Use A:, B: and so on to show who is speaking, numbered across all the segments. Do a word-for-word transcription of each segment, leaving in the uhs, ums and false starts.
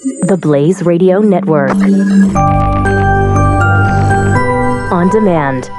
A: The Blaze Radio Network. On demand.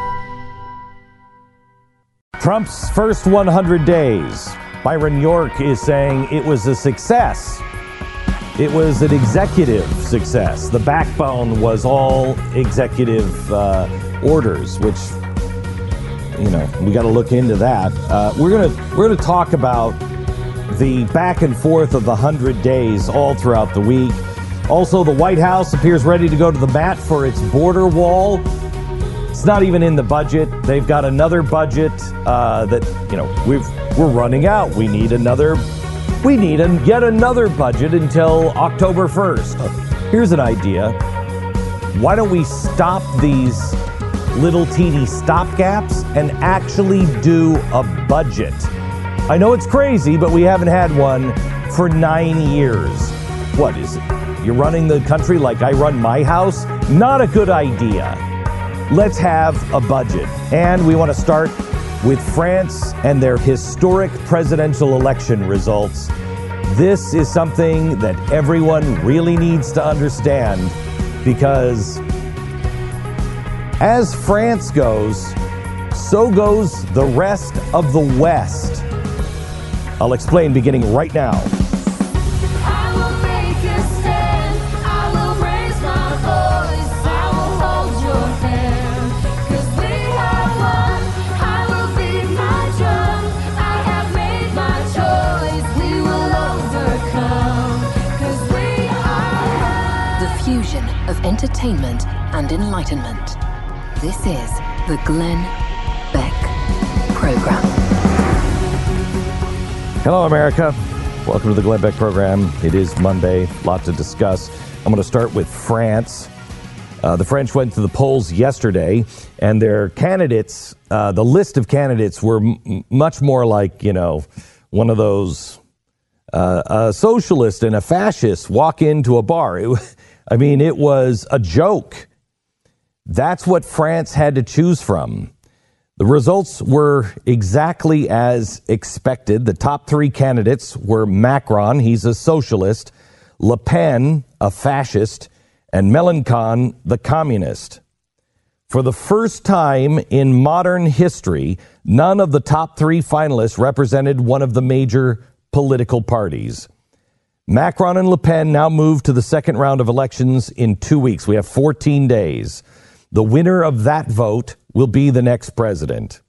B: Trump's first one hundred days. Byron York is saying it was a success. It was an executive success. The backbone was all executive uh, orders, which, you know, we got to look into that. Uh, we're gonna we're gonna talk about the back and forth of the hundred days all throughout the week. Also, the White House appears ready to go to the mat for its border wall. It's not even in the budget. They've got another budget uh, that, you know, we've we're running out. We need another. We need an, yet another budget until October first. Here's an idea. Why don't we stop these little teeny stopgaps and actually do a budget? I know it's crazy, but we haven't had one for nine years. What is it? You're running the country like I run my house? Not a good idea. Let's have a budget. And we want to start with France and their historic presidential election results. This is something that everyone really needs to understand, because as France goes, so goes the rest of the West. I'll explain beginning right now.
C: Of entertainment and enlightenment. This is the Glenn Beck Program.
B: Hello, America. Welcome to the Glenn Beck Program. It is Monday. Lot to discuss. I'm going to start with France. Uh, the French went to the polls yesterday, and their candidates, uh, the list of candidates were m- much more like, you know, one of those uh, a socialist and a fascist walk into a bar. It, I mean, it was a joke. That's what France had to choose from. The results were exactly as expected. The top three candidates were Macron, he's a socialist, Le Pen, a fascist, and Mélenchon, the communist. For the first time in modern history, none of the top three finalists represented one of the major political parties. Macron and Le Pen now move to the second round of elections in two weeks. We have fourteen days. The winner of that vote will be the next president.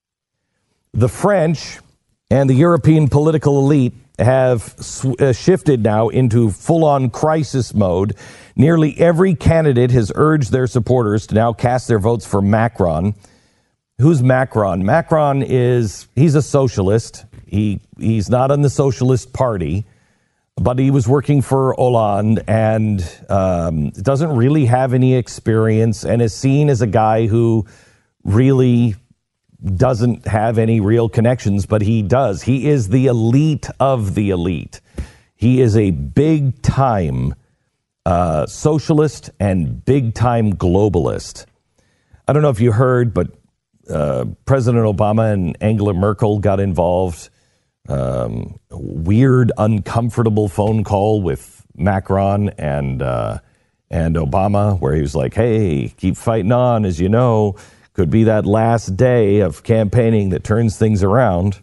B: The French and the European political elite have sw- uh, shifted now into full-on crisis mode. Nearly every candidate has urged their supporters to now cast their votes for Macron. Who's Macron? Macron is, he's a socialist. He he's not in the Socialist Party, but he was working for Hollande and um, doesn't really have any experience and is seen as a guy who really doesn't have any real connections, but he does. He is the elite of the elite. He is a big-time uh, socialist and big-time globalist. I don't know if you heard, but uh, President Obama and Angela Merkel got involved. Um, weird, uncomfortable phone call with Macron and uh, and Obama, where he was like, hey, keep fighting on, as you know, could be that last day of campaigning that turns things around.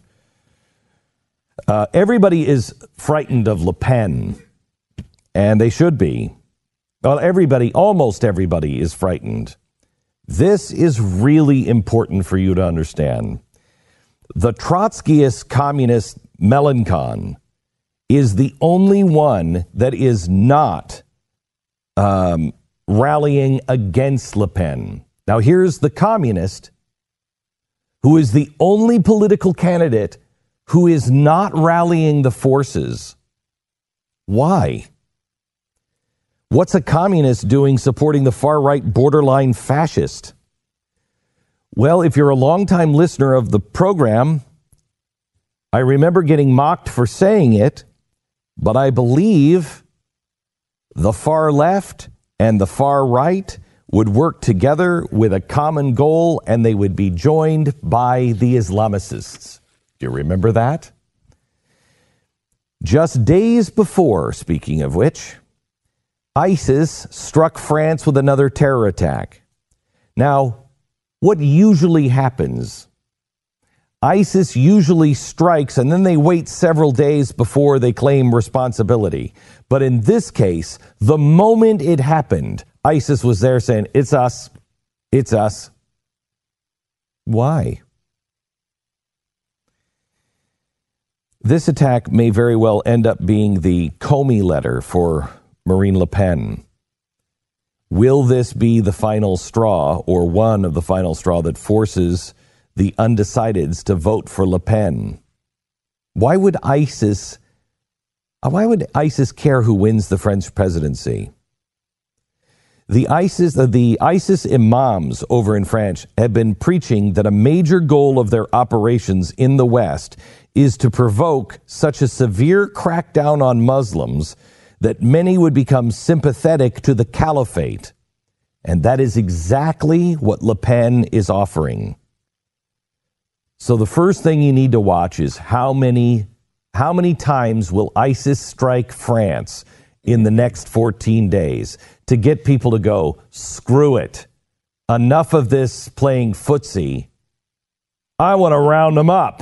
B: Uh, everybody is frightened of Le Pen, and they should be. Well, everybody, almost everybody is frightened. This is really important for you to understand. The Trotskyist communist Mélenchon is the only one that is not um, rallying against Le Pen. Now, here's the communist who is the only political candidate who is not rallying the forces. Why? What's a communist doing supporting the far-right borderline fascist? Well, if you're a longtime listener of the program, I remember getting mocked for saying it, but I believe the far left and the far right would work together with a common goal, and they would be joined by the Islamicists. Do you remember that? Just days before, speaking of which, ISIS struck France with another terror attack. Now, what usually happens? ISIS usually strikes and then they wait several days before they claim responsibility. But in this case, the moment it happened, ISIS was there saying, it's us, it's us. Why? This attack may very well end up being the Comey letter for Marine Le Pen. Will this be the final straw, or one of the final straw, that forces the undecideds to vote for Le Pen? Why would ISIS, why would ISIS care who wins the French presidency? The ISIS, the ISIS imams over in France have been preaching that a major goal of their operations in the West is to provoke such a severe crackdown on Muslims that many would become sympathetic to the caliphate. And that is exactly what Le Pen is offering. So the first thing you need to watch is how many, how many times will ISIS strike France in the next fourteen days to get people to go, screw it. Enough of this playing footsie. I want to round them up.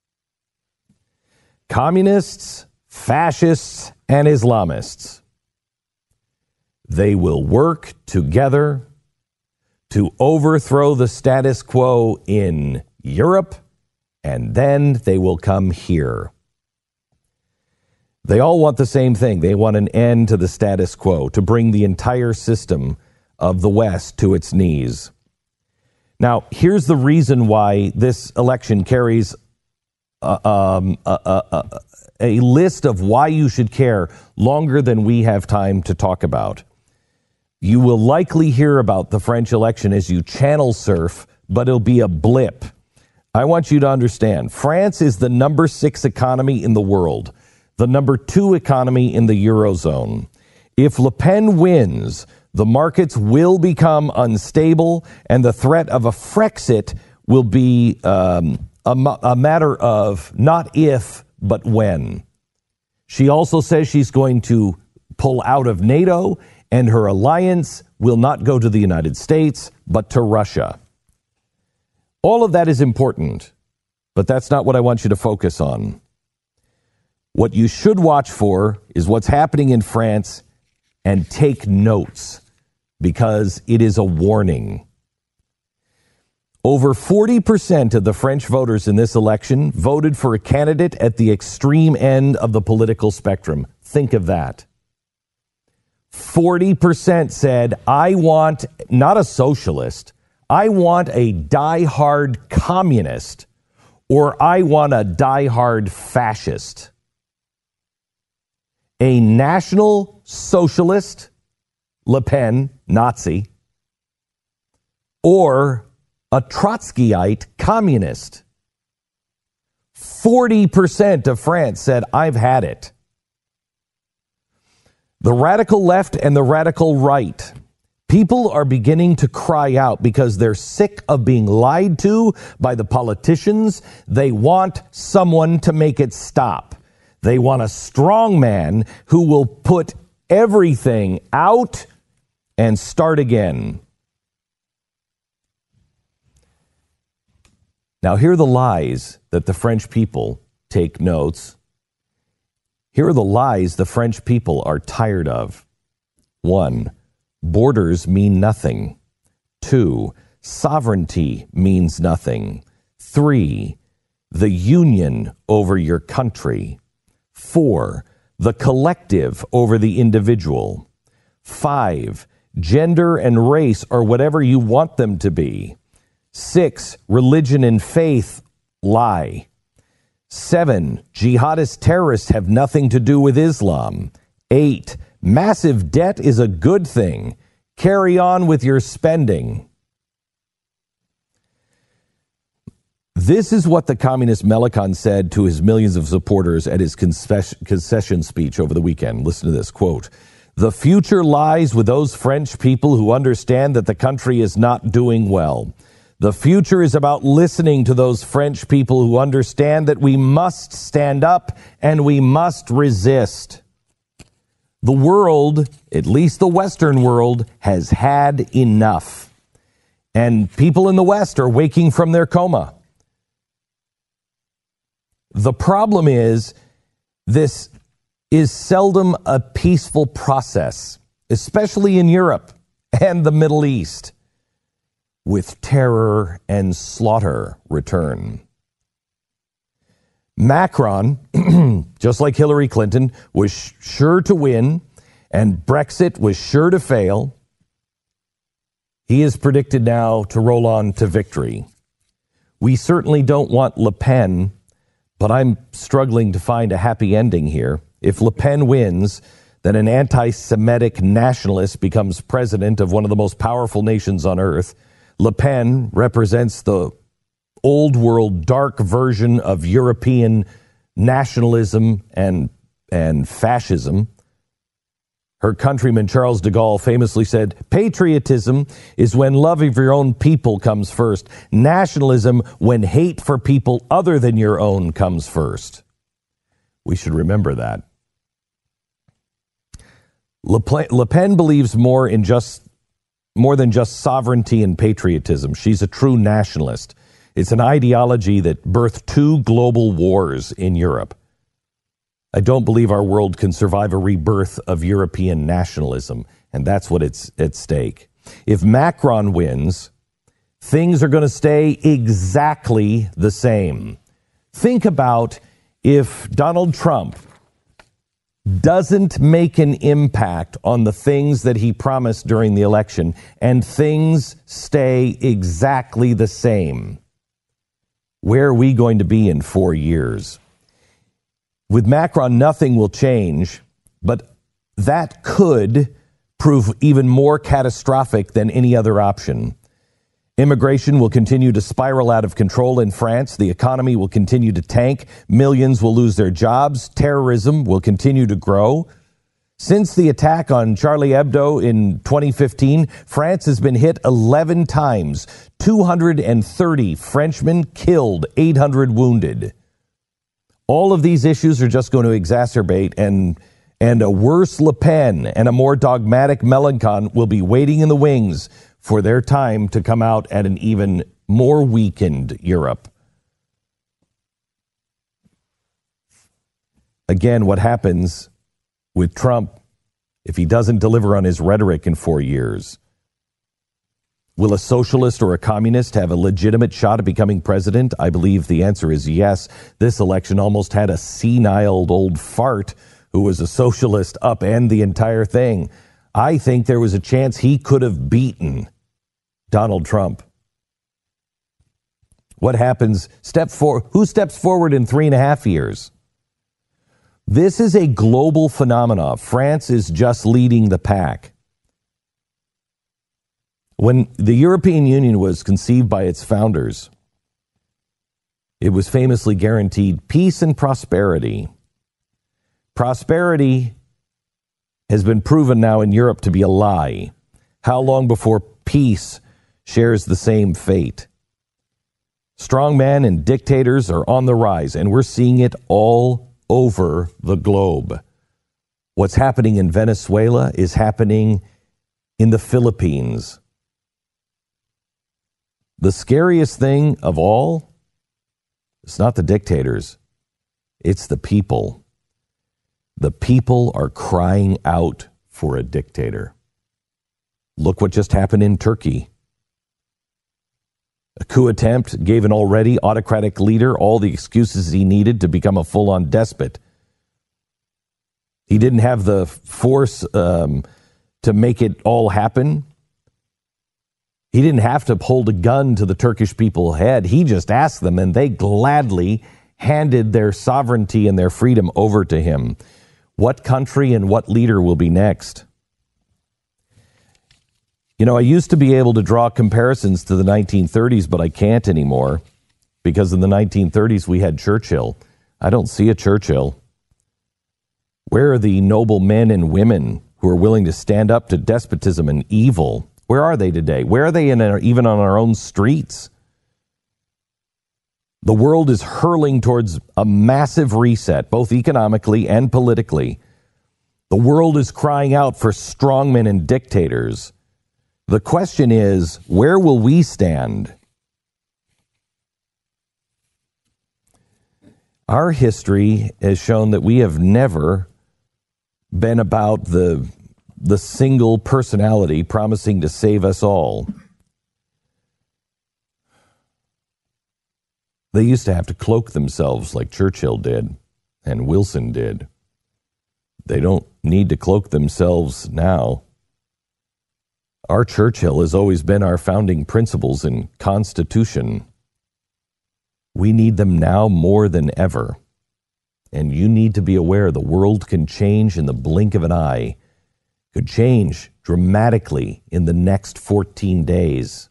B: Communists, fascists, and Islamists. They will work together to overthrow the status quo in Europe, and then they will come here. They all want the same thing. They want an end to the status quo, to bring the entire system of the West to its knees. Now, here's the reason why this election carries uh, um, a, a, a, a list of why you should care longer than we have time to talk about. You will likely hear about the French election as you channel surf, but it'll be a blip. I want you to understand, France is the number six economy in the world, the number two economy in the Eurozone. If Le Pen wins, the markets will become unstable, and the threat of a Frexit will be um, a, a matter of not if, but when. She also says she's going to pull out of NATO, and her alliance will not go to the United States, but to Russia. All of that is important, but that's not what I want you to focus on. What you should watch for is what's happening in France, and take notes, because it is a warning. Over forty percent of the French voters in this election voted for a candidate at the extreme end of the political spectrum. Think of that. forty percent said, I want not a socialist, I want a die-hard communist, or I want a die-hard fascist. A national socialist, Le Pen, Nazi, or a Trotskyite communist. forty percent of France said, I've had it. The radical left and the radical right, people are beginning to cry out because they're sick of being lied to by the politicians. They want someone to make it stop. They want a strong man who will put everything out and start again. Now, here are the lies that the French people take notes. Here are the lies the French people are tired of. One, borders mean nothing. Two, sovereignty means nothing. Three, the union over your country. Four, the collective over the individual. Five, gender and race are whatever you want them to be. Six, religion and faith lie. Seven, jihadist terrorists have nothing to do with Islam. Eight, massive debt is a good thing. Carry on with your spending. This is what the communist Mélenchon said to his millions of supporters at his concession speech over the weekend. Listen to this, quote, "The future lies with those French people who understand that the country is not doing well. The future is about listening to those French people who understand that we must stand up and we must resist." The world, at least the Western world, has had enough. And people in the West are waking from their coma. The problem is, this is seldom a peaceful process, especially in Europe and the Middle East, with terror and slaughter return. Macron, just like Hillary Clinton, was sure to win, and Brexit was sure to fail. He is predicted now to roll on to victory. We certainly don't want Le Pen, but I'm struggling to find a happy ending here. If Le Pen wins, then an anti-Semitic nationalist becomes president of one of the most powerful nations on earth. Le Pen represents the old world dark version of European nationalism and, and fascism. Her countryman Charles de Gaulle famously said, patriotism is when love of your own people comes first. Nationalism when hate for people other than your own comes first. We should remember that. Le Pen, Le Pen believes more in just more than just sovereignty and patriotism. She's a true nationalist. It's an ideology that birthed two global wars in Europe. I don't believe our world can survive a rebirth of European nationalism, and that's what it's at stake. If Macron wins, things are going to stay exactly the same. Think about if Donald Trump doesn't make an impact on the things that he promised during the election, and things stay exactly the same. Where are we going to be in four years? With Macron, nothing will change, but that could prove even more catastrophic than any other option. Immigration will continue to spiral out of control in France. The economy will continue to tank. Millions will lose their jobs. Terrorism will continue to grow. Since the attack on Charlie Hebdo in twenty fifteen, France has been hit eleven times. two hundred thirty Frenchmen killed, eight hundred wounded. All of these issues are just going to exacerbate, and and a worse Le Pen and a more dogmatic Mélenchon will be waiting in the wings for their time to come out at an even more weakened Europe. Again, what happens with Trump if he doesn't deliver on his rhetoric in four years? Will a socialist or a communist have a legitimate shot at becoming president? I believe the answer is yes. This election almost had a senile old fart who was a socialist upend the entire thing. I think there was a chance he could have beaten Donald Trump. What happens? Step for, who steps forward in three and a half years? This is a global phenomenon. France is just leading the pack. When the European Union was conceived by its founders, it was famously guaranteed peace and prosperity. Prosperity has been proven now in Europe to be a lie. How long before peace shares the same fate? Strongmen and dictators are on the rise, and we're seeing it all over the globe. What's happening in Venezuela is happening in the Philippines. The scariest thing of all, it's not the dictators, it's the people. The people are crying out for a dictator. Look what just happened in Turkey. A coup attempt gave an already autocratic leader all the excuses he needed to become a full-on despot. He didn't have the force um, to make it all happen. He didn't have to hold a gun to the Turkish people's head. He just asked them, and they gladly handed their sovereignty and their freedom over to him. What country and what leader will be next? You know, I used to be able to draw comparisons to the nineteen thirties, but I can't anymore, because in the nineteen thirties we had Churchill. I don't see a Churchill. Where are the noble men and women who are willing to stand up to despotism and evil? Where are they today? Where are they in our, even on our own streets? The world is hurling towards a massive reset, both economically and politically. The world is crying out for strongmen and dictators. The question is, where will we stand? Our history has shown that we have never been about the, the single personality promising to save us all. They used to have to cloak themselves like Churchill did and Wilson did. They don't need to cloak themselves now. Our Churchill has always been our founding principles and Constitution. We need them now more than ever. And you need to be aware the world can change in the blink of an eye. Could change dramatically in the next fourteen days.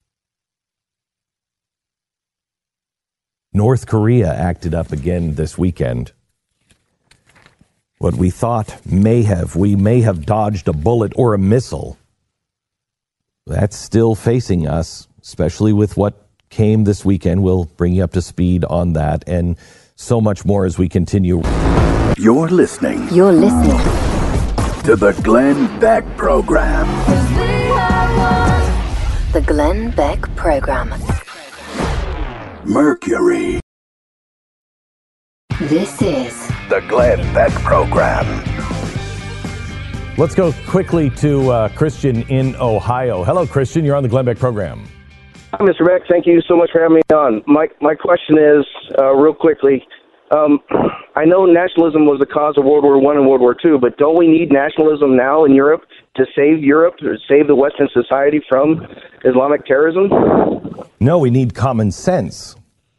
B: North Korea acted up again this weekend. What we thought may have, we may have dodged a bullet or a missile. That's still facing us, especially with what came this weekend. We'll bring you up to speed on that and so much more as we continue.
D: You're listening.
C: You're listening
D: To the Glenn Beck Program.
C: The Glenn Beck Program.
D: Mercury.
C: This is
D: The Glenn Beck Program.
B: Let's go quickly to uh, Christian in Ohio. Hello, Christian. You're on the Glenn Beck Program.
E: Hi, Mister Beck. Thank you so much for having me on. My my question is, uh, real quickly, um, I know nationalism was the cause of World War One and World War Two, but don't we need nationalism now in Europe to save Europe, to save the Western society from Islamic terrorism?
B: No, we need common sense.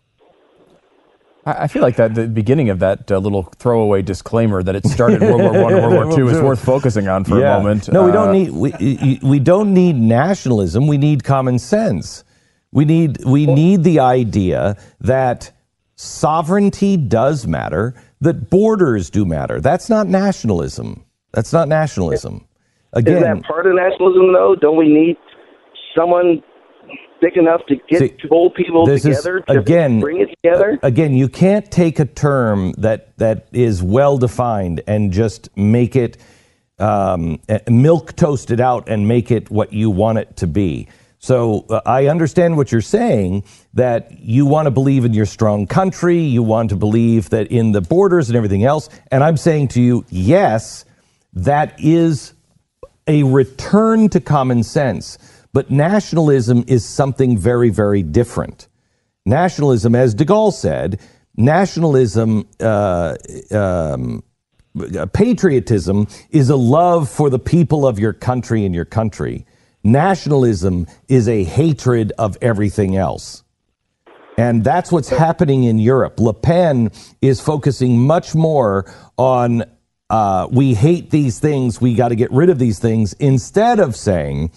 F: I feel like that the beginning of that uh, little throwaway disclaimer that it started World War One and World War Two is worth focusing on for
B: yeah.
F: a moment.
B: No, we don't
F: Uh,
B: need we we don't need nationalism. We need common sense. We need we need the idea that sovereignty does matter, that borders do matter. That's not nationalism. That's not nationalism. Again,
E: Is that part of nationalism, though? Don't we need someone big enough to get
B: See,
E: both people
B: this
E: together
B: is,
E: to
B: again,
E: bring it together?
B: Again, you can't take a term that that is well defined and just make it um, milk toast it out and make it what you want it to be. So uh, I understand what you're saying, that you want to believe in your strong country, you want to believe that in the borders and everything else. And I'm saying to you, yes, that is a return to common sense. But nationalism is something very, very different. Nationalism, as de Gaulle said, nationalism, uh, um, patriotism is a love for the people of your country and your country. Nationalism is a hatred of everything else. And that's what's happening in Europe. Le Pen is focusing much more on uh, we hate these things, we got to get rid of these things, instead of saying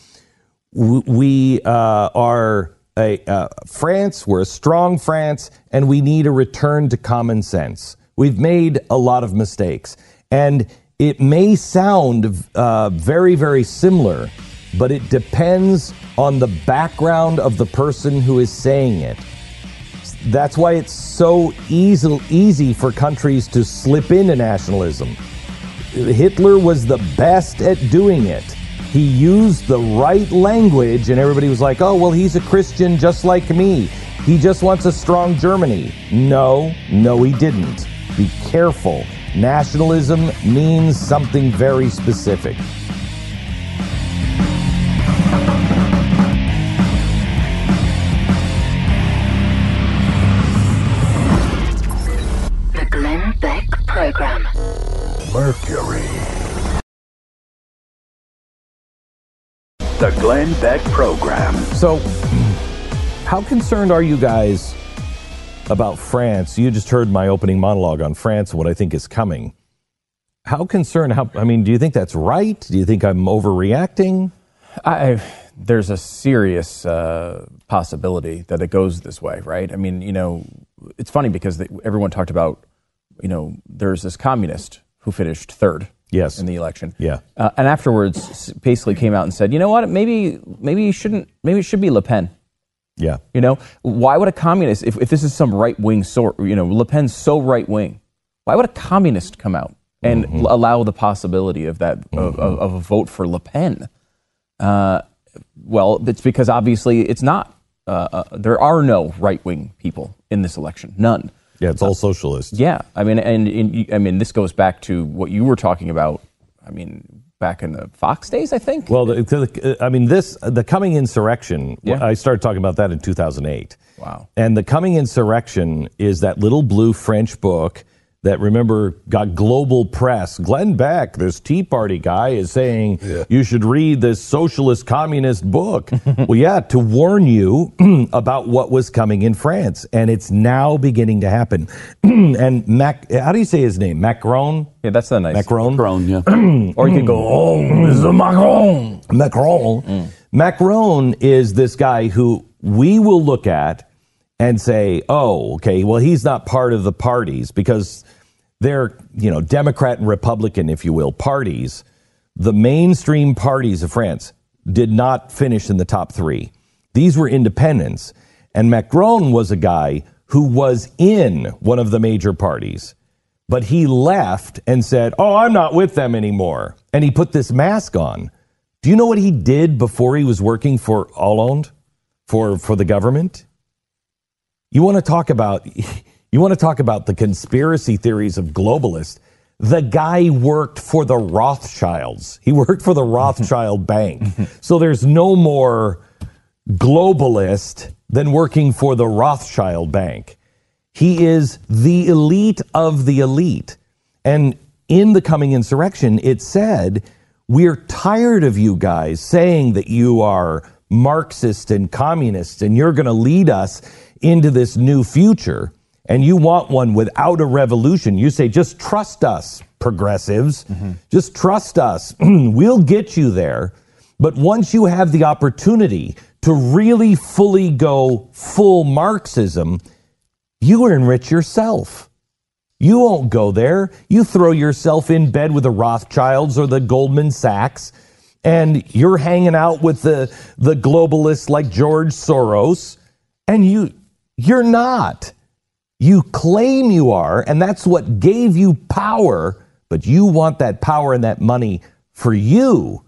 B: we uh, are a uh, France, we're a strong France, and we need a return to common sense. We've made a lot of mistakes. And it may sound uh, very, very similar, but it depends on the background of the person who is saying it. That's why it's so easy, easy for countries to slip into nationalism. Hitler was the best at doing it. He used the right language, and everybody was like, oh, well, he's a Christian just like me. He just wants a strong Germany. No, no, he didn't. Be careful. Nationalism means something very specific.
C: the Glenn Beck Program.
D: Mercury. The Glenn Beck Program.
B: So, how concerned are you guys about France? You just heard my opening monologue on France and what I think is coming. How concerned, how, I mean, do you think that's right? Do you think I'm overreacting?
F: I, there's a serious uh, possibility that it goes this way, right? I mean, you know, it's funny because they, everyone talked about, you know, there's this communist who finished third.
B: Yes.
F: In the election.
B: Yeah.
F: Uh, and afterwards basically came out and said, you know what, maybe maybe you shouldn't, maybe it should be Le Pen.
B: Yeah.
F: You know, why would a communist, if, if this is some right-wing sort, you know, Le Pen's so right-wing, why would a communist come out and mm-hmm. l- allow the possibility of that mm-hmm. of, of, of a vote for Le Pen. Uh, well, it's because obviously it's not. Uh, uh, there are no right-wing people in this election, none.
B: Yeah, it's all socialists.
F: Yeah, I mean, and, and I mean, this goes back to what you were talking about. I mean, back in the Fox days, I think.
B: Well, the, the, I mean, this the coming insurrection.
F: Yeah.
B: I started talking about that in two thousand eight.
F: Wow.
B: And the coming insurrection is that little blue French book that, remember, got global press. Glenn Beck, this Tea Party guy, is saying yeah. you should read this socialist communist book. Well, yeah, to warn you about what was coming in France. And it's now beginning to happen. And Mac, how do you say his name? Macron?
F: Yeah, that's the nice.
B: Macron?
G: Macron, yeah.
B: Or you could go, oh, Mister Macron. Macron. Mm. Macron is this guy who we will look at and say, oh, okay, well, he's not part of the parties because they're, you know, Democrat and Republican, if you will, parties. The mainstream parties of France did not finish in the top three. These were independents. And Macron was a guy who was in one of the major parties, but he left and said, oh, I'm not with them anymore. And he put this mask on. Do you know what he did before he was working for Hollande, for, for the government? You want to talk about you want to talk about the conspiracy theories of globalists. The guy worked for the Rothschilds. He worked for the Rothschild Bank. So there's no more globalist than working for the Rothschild Bank. He is the elite of the elite. And in the coming insurrection, it said, we're tired of you guys saying that you are Marxist and communist and you're going to lead us into this new future, and you want one without a revolution. You say, just trust us, progressives. Mm-hmm. Just trust us. We'll get you there. But once you have the opportunity to really fully go full Marxism, you enrich yourself. You won't go there. You throw yourself in bed with the Rothschilds or the Goldman Sachs, and you're hanging out with the, the globalists like George Soros, and you... You're not. You claim you are, and that's what gave you power, but you want that power and that money for you,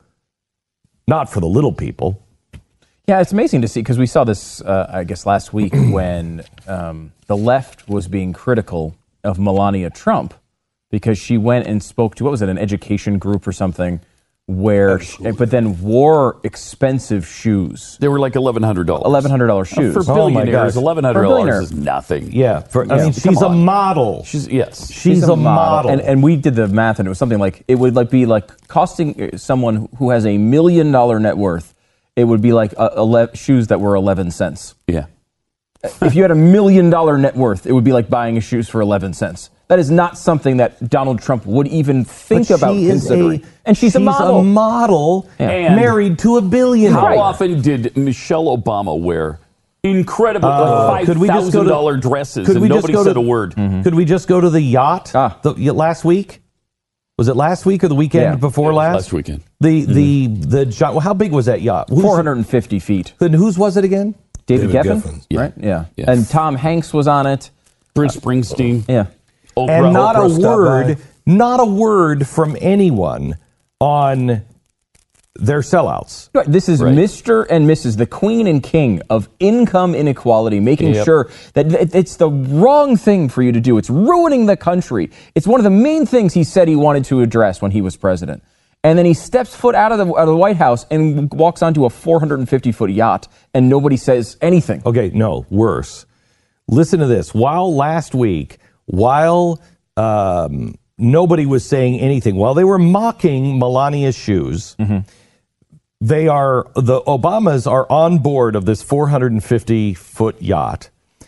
B: not for the little people.
F: Yeah, it's amazing to see, because we saw this, uh, I guess, last week when um, the left was being critical of Melania Trump because she went and spoke to, what was it, an education group or something, where, she, but then wore expensive shoes.
G: They were like eleven hundred dollars.
F: eleven hundred dollars shoes.
G: Uh, for billionaires,
B: oh
G: eleven hundred dollars is nothing.
B: Yeah, for,
F: yeah.
B: I mean, she's a model.
G: She's yes,
B: she's,
F: she's
B: a,
F: a model.
B: model.
F: And, and we did the math, and it was something like it would like be like costing someone who has a million dollar net worth. It would be like a, a shoes that were eleven cents.
G: Yeah.
F: If you had a million dollar net worth, it would be like buying a shoes for eleven cents. That is not something that Donald Trump would even think
B: but
F: about considering.
B: A,
F: and she's,
B: she's
F: a model.
B: a model
G: yeah.
B: married to a billionaire.
G: How often did Michelle Obama wear incredible
B: uh,
G: like five thousand dollars dresses and nobody said
B: to,
G: a word?
B: Mm-hmm. Could we just go to the yacht
F: ah.
B: the, last week? Was it last week or the weekend
F: yeah.
B: before last?
G: Last weekend.
B: The,
G: mm-hmm.
B: the, the, the, well, how big was that yacht? Who's,
F: four hundred fifty feet.
B: Then whose was it again?
F: David,
H: David
F: Geffen,
H: Geffen.
F: Yeah. right? Yeah.
G: yeah.
F: And Tom Hanks was on it.
G: Bruce Springsteen.
F: Yeah.
G: Oprah,
B: and not
G: Oprah
B: a word, not a word from anyone on their sellouts.
F: Right. This is
G: right.
F: Mister and Missus the Queen and King of income inequality, making
G: yep.
F: sure that it's the wrong thing for you to do. It's ruining the country. It's one of the main things he said he wanted to address when he was president. And then he steps foot out of the, out of the White House and walks onto a four hundred fifty foot yacht, and nobody says anything.
B: Okay, no, worse. Listen to this. While last week, while um, nobody was saying anything, while they were mocking Melania's shoes, mm-hmm. they are, the Obamas are on board of this four hundred fifty foot yacht.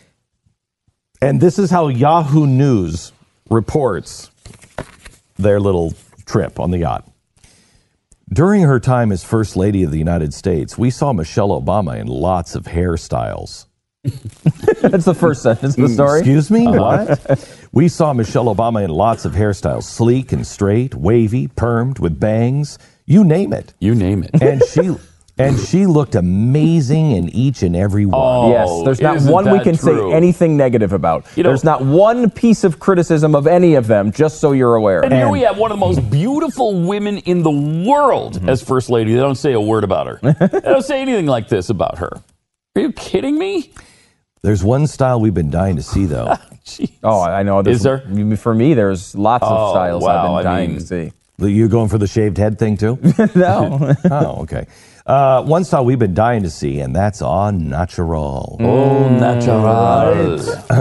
B: And this is how Yahoo News reports their little trip on the yacht. During her time as First Lady of the United States, we saw Michelle Obama in lots of hairstyles.
F: That's the first sentence of the story.
B: Excuse me? Uh-huh. What? We saw Michelle Obama in lots of hairstyles, sleek and straight, wavy, permed, with bangs, you name it.
G: You name it.
B: And she And she looked amazing in each and every one.
G: Oh,
F: Yes, there's not
G: isn't
F: one we
G: that
F: can
G: true?
F: say anything negative about.
G: You know-
F: there's not one piece of criticism of any of them, just so you're aware.
G: And here we have one of the most beautiful women in the world as First Lady. They don't say a word about her. They don't say anything like this about her. Are you kidding me?
B: There's one style we've been dying to see, though.
G: Jeez.
F: Oh, I know.
G: Is there?
F: For me, there's lots of
G: Oh,
F: styles
G: wow,
F: I've been
G: I
F: dying
G: mean-
F: to see.
B: You're going for the shaved head thing, too?
F: No.
B: Oh, okay. Uh, one style we've been dying to see, and that's on natural.
G: Oh, natural.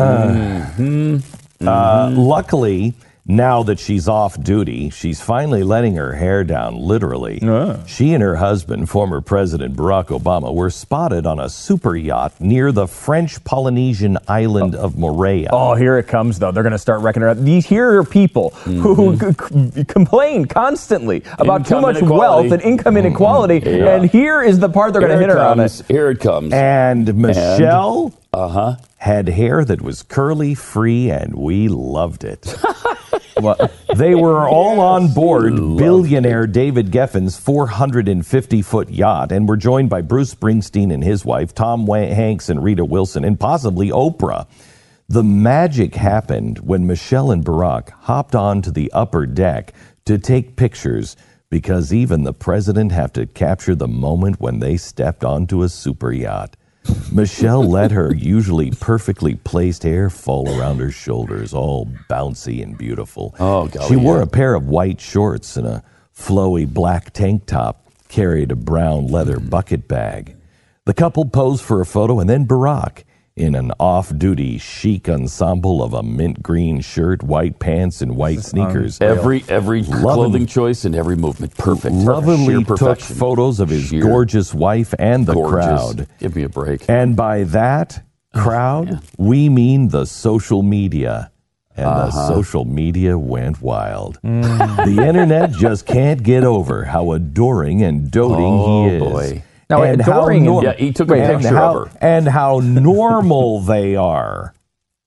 B: Uh, luckily, now that she's off duty, she's finally letting her hair down, literally. She and her husband, former President Barack Obama, were spotted on a super yacht near the French Polynesian island of Moorea.
F: Oh, here it comes, though. They're going to start reckoning up. These here are people who c- c- complain constantly about
G: Income
F: too much
G: inequality.
F: wealth and income inequality.
G: Yeah.
F: And here is the part they're going to hit
G: Here it
F: her on
G: comes.
F: it.
G: Here it comes.
B: And Michelle
G: Uh-huh.
B: had hair that was curly free, and we loved it.
F: What?
B: They were all on board billionaire David Geffen's four hundred fifty foot yacht and were joined by Bruce Springsteen and his wife, Tom Wa- Hanks and Rita Wilson, and possibly Oprah. The magic happened when Michelle and Barack hopped onto the upper deck to take pictures, because even the president had to capture the moment when they stepped onto a super yacht. Michelle let her usually perfectly placed hair fall around her shoulders, all bouncy and beautiful.
G: Oh, golly,
B: she wore
G: yeah.
B: a pair of white shorts and a flowy black tank top, carried a brown leather bucket bag. The couple posed for a photo, and then Barack, in an off-duty chic ensemble of a mint green shirt, white pants, and white sneakers,
G: Every every
B: Loving-
G: clothing choice and every movement, perfect.
B: lovingly
G: Sheer
B: took
G: perfection.
B: photos of his
G: Sheer
B: gorgeous wife and the
G: gorgeous.
B: crowd.
G: Give me a break.
B: And by that crowd,
G: yeah.
B: we mean the social media. And
G: Uh-huh.
B: the social media went wild. The internet just can't get over how adoring and doting
G: Oh,
B: he is.
G: boy.
F: Now,
B: and
F: adoring
B: how
F: and-
G: Yeah, he took a
B: and
G: picture
B: how,
G: of her.
B: And how normal they are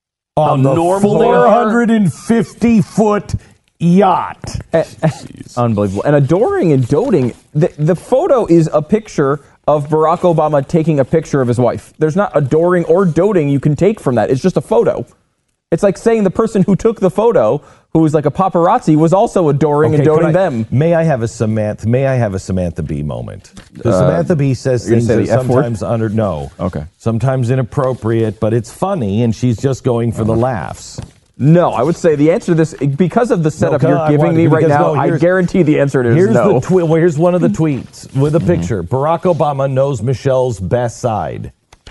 B: on the
G: normal they are?
B: four hundred fifty foot yacht.
F: Unbelievable. And adoring and doting, the, the photo is a picture of Barack Obama taking a picture of his wife. There's not adoring or doting you can take from that. It's just a photo. It's like saying the person who took the photo, who was like a paparazzi, was also adoring and
B: Okay, could
F: doting
B: I-
F: them.
B: May I have a Samantha? May I have a Samantha Bee moment? Because
F: Uh,
B: Samantha Bee says
F: you're gonna
B: things
F: say
B: that
F: the F word?
B: sometimes under no,
F: Okay.
B: sometimes inappropriate, but it's funny, and she's just going for the laughs.
F: No, I would say the answer to this, because of the setup
B: No,
F: you're
B: I
F: giving
B: want-
F: me right
B: because
F: now,
B: no,
F: I
B: here's-
F: guarantee the answer is
B: Here's
F: no.
B: the twi- well, here's one of the tweets with a picture. Barack Obama knows Michelle's best side.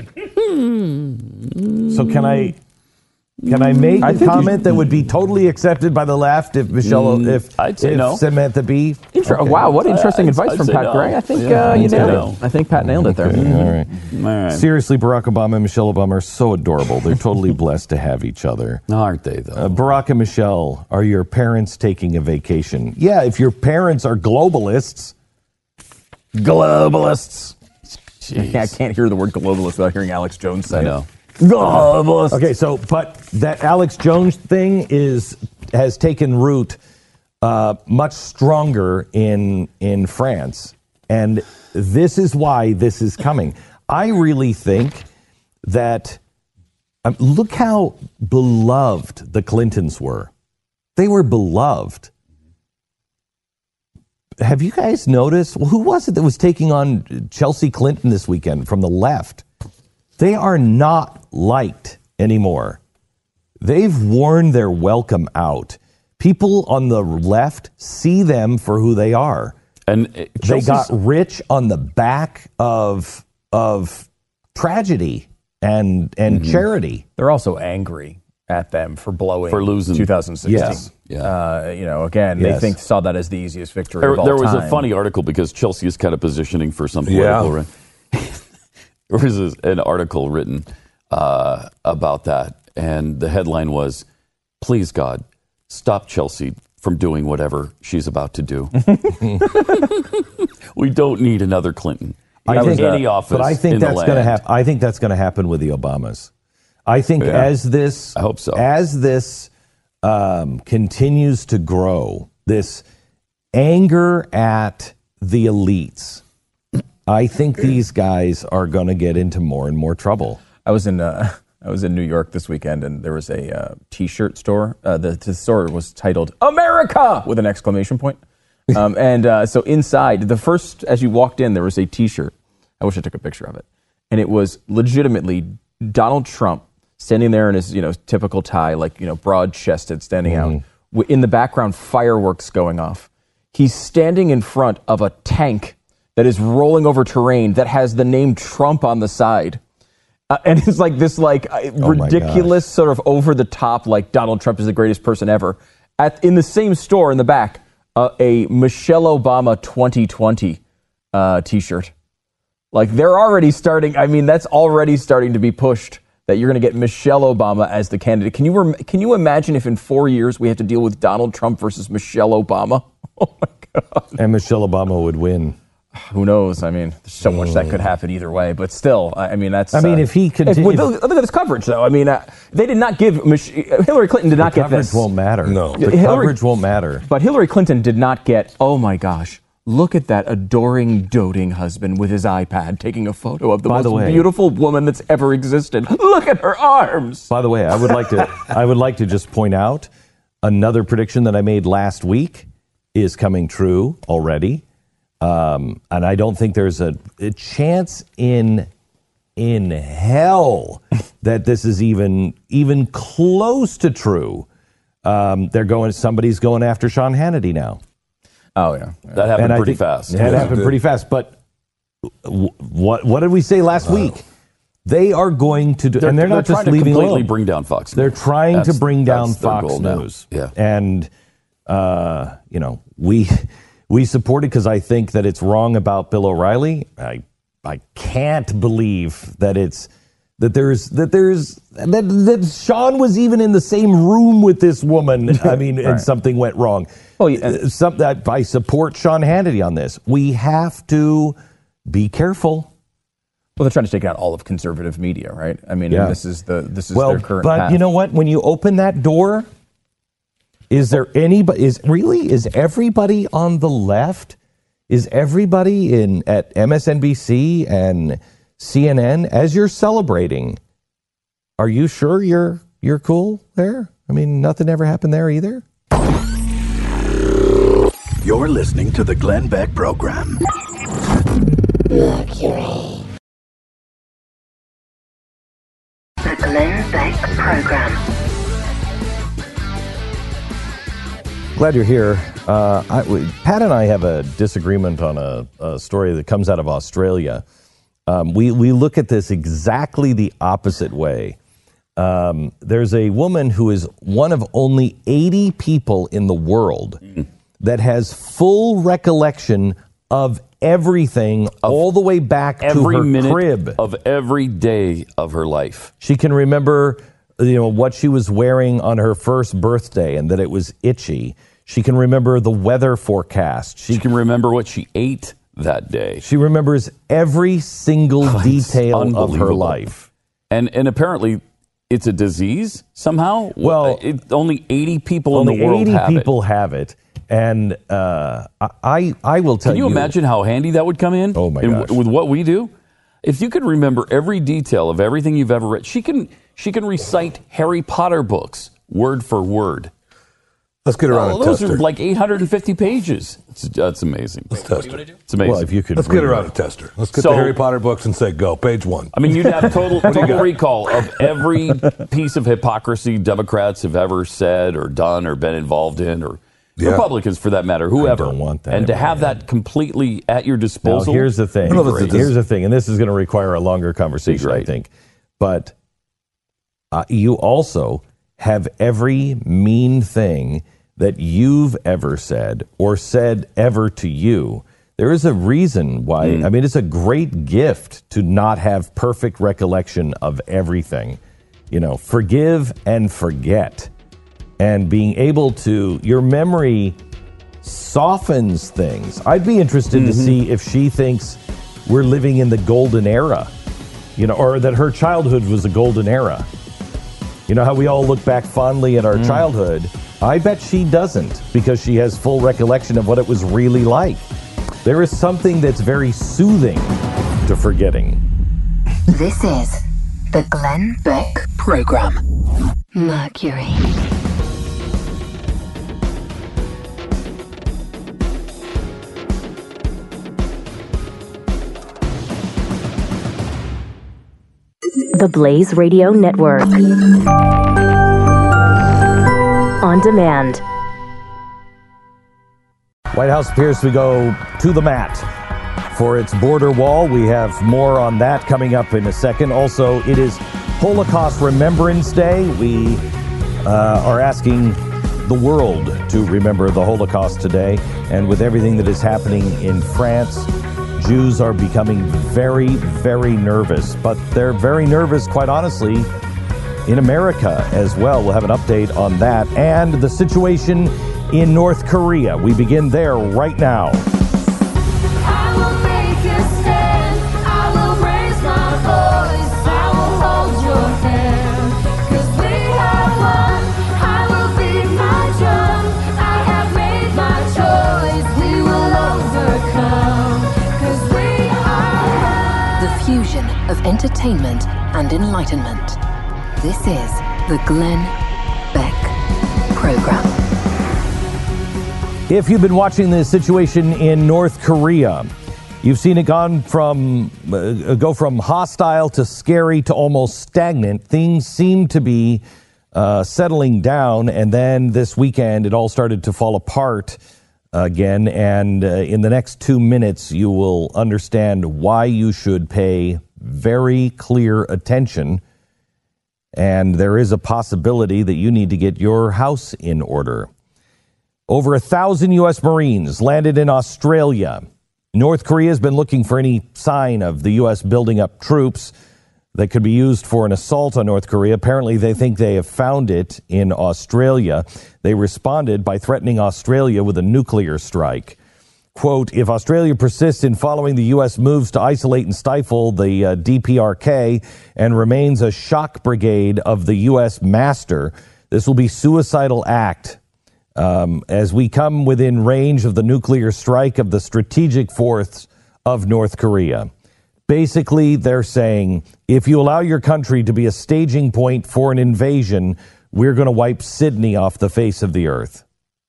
B: So can I? Can I make
F: I
B: a
F: think you-
B: comment that would be totally accepted by the left if Michelle, if
G: I'd say
B: if
G: no.
B: Samantha Bee?
F: Inter-
B: Okay.
F: Wow, what interesting
G: I'd-
F: advice
G: I'd
F: from
G: say
F: Pat
G: no.
F: Gray. I think
B: Yeah,
F: uh, you
B: I'd say
F: nailed
G: no.
F: it. I think Pat nailed it there.
B: All right.
G: All right.
B: Seriously, Barack Obama and Michelle Obama are so adorable. They're totally blessed to have each other.
G: Aren't they, though?
B: Uh, Barack and Michelle, are your parents taking a vacation? Yeah, if your parents are globalists. Globalists.
F: Yeah, I can't hear the word globalist without hearing Alex Jones say
G: I
F: it.
G: know.
F: Globalist.
B: Okay, so but that Alex Jones thing is has taken root uh, much stronger in in France, and this is why this is coming. I really think that um, look how beloved the Clintons were. They were beloved. Have you guys noticed? Well, who was it that was taking on Chelsea Clinton this weekend from the left? They are not liked anymore. They've worn their welcome out. People on the left see them for who they are.
G: And uh,
B: They
G: Chelsea's-
B: got rich on the back of of tragedy and and charity.
F: They're also angry at them for blowing
G: For losing.
F: two thousand sixteen.
B: Yes.
G: Yeah.
F: Uh, you know, again,
B: Yes.
F: they think saw that as the easiest victory
G: There,
F: of all
G: there was
F: time.
G: a funny article because Chelsea is kind of positioning for some
B: Yeah.
G: political. Right? There was this- an article written uh, about that, and the headline was, "Please God, stop Chelsea from doing whatever she's about to do." We don't need another Clinton in
B: I think,
G: any office.
B: but I think
G: in the
B: that's going to
G: land.
B: happen. I think that's going to happen with the Obamas. I think
G: Yeah.
B: as this,
G: I hope so.
B: As this um, continues to grow, this anger at the elites, I think these guys are going to get into more and more trouble.
F: I was in uh, I was in New York this weekend, and there was a uh, T-shirt store. Uh, the, the store was titled "America" with an exclamation point. Um, and uh, so inside, the first as you walked in, there was a T-shirt. I wish I took a picture of it, and it was legitimately Donald Trump standing there in his you know typical tie, like you know broad-chested, standing mm. out. In the background, fireworks going off. He's standing in front of a tank that is rolling over terrain that has the name Trump on the side. Uh, and it's like this like uh,
B: oh
F: ridiculous sort of over the top, like Donald Trump is the greatest person ever. At in the same store in the back, uh, a Michelle Obama twenty twenty uh, T-shirt. Like they're already starting. I mean, that's already starting to be pushed that you're going to get Michelle Obama as the candidate. Can you rem- can you imagine if in four years we have to deal with Donald Trump versus Michelle Obama? Oh my God!
B: And Michelle Obama would win.
F: Who knows? I mean, there's so much that could happen either way. But still, I I mean, that's.
B: I mean,
F: uh,
B: if he continues,
F: look at this coverage, though. I mean, uh, they did not give Mich- Hillary Clinton did not
B: the
F: get
B: coverage
F: this.
B: won't matter.
H: No,
B: the
F: Hillary,
B: coverage won't matter.
F: But Hillary Clinton did not get. Oh my gosh! Look at that adoring, doting husband with his iPad taking a photo of the
B: By
F: most
B: the way,
F: beautiful woman that's ever existed. Look at her arms.
B: By the way, I would like to. I would like to just point out another prediction that I made last week is coming true already. Um, and I don't think there's a, a chance in in hell that this is even even close to true. Um, they're going. Somebody's going after Sean Hannity now.
F: Oh yeah,
G: that happened
B: and
G: pretty
B: think,
G: fast.
B: That
H: yeah,
B: happened pretty fast. But w- what what did we say last
H: Wow.
B: week? They are going to do,
G: They're,
B: and they're,
G: they're
B: not just
G: trying to
B: leaving
G: completely
B: alone.
G: bring down Fox News.
B: They're trying
G: That's-
B: to bring down
G: that's their
B: Fox
G: goal now.
B: News.
G: Yeah.
B: And uh, you know we we support it because I think that it's wrong about Bill O'Reilly. I I can't believe that it's that there's that there's that, that Sean was even in the same room with this woman. I mean,
F: Right.
B: and something went wrong.
F: Well, yeah.
B: Some, that I support Sean Hannity on this. We have to be careful.
F: Well, they're trying to take out all of conservative media, right? I mean,
B: Yeah.
F: and this is the this is
B: Well,
F: their current
B: but
F: path.
B: you know what? When you open that door, is there anybody? Is really is everybody on the left? Is everybody in at M S N B C and C N N as you're celebrating? Are you sure you're you're cool there? I mean, nothing ever happened there either.
D: You're listening to the Glenn Beck Program.
C: Mercury. The Glenn Beck Program.
B: Glad you're here. Uh, I, we, Pat and I have a disagreement on a, a story that comes out of Australia. Um, we, we look at this exactly the opposite way. Um, there's a woman who is one of only eighty people in the world mm. that has full recollection of everything of all the way back to
G: every
B: her
G: minute
B: crib.
G: Of every day of her life.
B: She can remember, you know, what she was wearing on her first birthday and that it was itchy. She can remember the weather forecast.
G: She, she can remember what she ate that day.
B: She remembers every single oh, detail of her life.
G: And and apparently it's a disease somehow.
B: Well,
G: it, only eighty people
B: only
G: in the world
B: eighty
G: have
B: people
G: it.
B: have it. And uh, I I will tell you.
G: Can you imagine how handy that would come in?
B: Oh my
G: in,
B: gosh.
G: With what we do? If you could remember every detail of everything you've ever read, she can she can recite Harry Potter books word for word.
H: Let's get her on
G: oh,
H: a
G: those
H: tester.
G: are like eight hundred fifty pages. It's, that's amazing.
H: Let's test her.
G: It's amazing.
B: Well, if you could
H: Let's get her on a tester. Let's get
G: So-
H: the Harry Potter books and say go. Page one.
G: I mean, you'd have total total recall of every piece of hypocrisy Democrats have ever said or done or been involved in, or
H: Yeah.
G: Republicans for that matter, whoever.
B: I don't want that
G: and to
B: ever
G: have
B: again.
G: that completely at your
B: Now,
G: disposal.
B: here's the thing.
H: I don't know if it's a-
B: Here's the thing, and this is going to require a longer conversation, I
G: Great.
B: think. But uh, you also have every mean thing that you've ever said or said ever to you. There is a reason why.
G: Mm.
B: I mean, it's a great gift to not have perfect recollection of everything. You know, forgive and forget. And being able to, your memory softens things. I'd be interested
G: Mm-hmm.
B: to see if she thinks we're living in the golden era, you know, or that her childhood was a golden era. You know how we all look back fondly at our
G: Mm.
B: childhood? I bet she doesn't, because she has full recollection of what it was really like. There is something that's very soothing to forgetting.
C: This is the Glenn Beck Program. Mercury.
A: The Blaze Radio Network. On demand.
B: White House appears to go to the mat for its border wall. We have more on that coming up in a second. Also, it is Holocaust Remembrance Day. We uh, are asking the world to remember the Holocaust today. And with everything that is happening in France, Jews are becoming very, very nervous. But they're very nervous, quite honestly, in America as well. We'll have an update on that. And the situation in North Korea. We begin there right now.
I: I will make a stand. I will raise my voice. I will hold your hand. 'Cause we have won. I will beat my drum. I have made my choice. We will overcome. 'Cause we are
C: The fusion of entertainment and enlightenment. This is the Glenn Beck Program.
B: If you've been watching the situation in North Korea, you've seen it gone from uh, go from hostile to scary to almost stagnant. Things seem to be uh, settling down, and then this weekend it all started to fall apart again. And uh, in the next two minutes, you will understand why you should pay very clear attention. And there is a possibility that you need to get your house in order. Over a thousand U S Marines landed in Australia. North Korea has been looking for any sign of the U S building up troops that could be used for an assault on North Korea. Apparently, they think they have found it in Australia. They responded by threatening Australia with a nuclear strike. Quote, if Australia persists in following the U S moves to isolate and stifle the uh, D P R K and remains a shock brigade of the U S master, this will be suicidal act. Um, as we come within range of the nuclear strike of the strategic force of North Korea. Basically, they're saying, if you allow your country to be a staging point for an invasion, we're going to wipe Sydney off the face of the earth.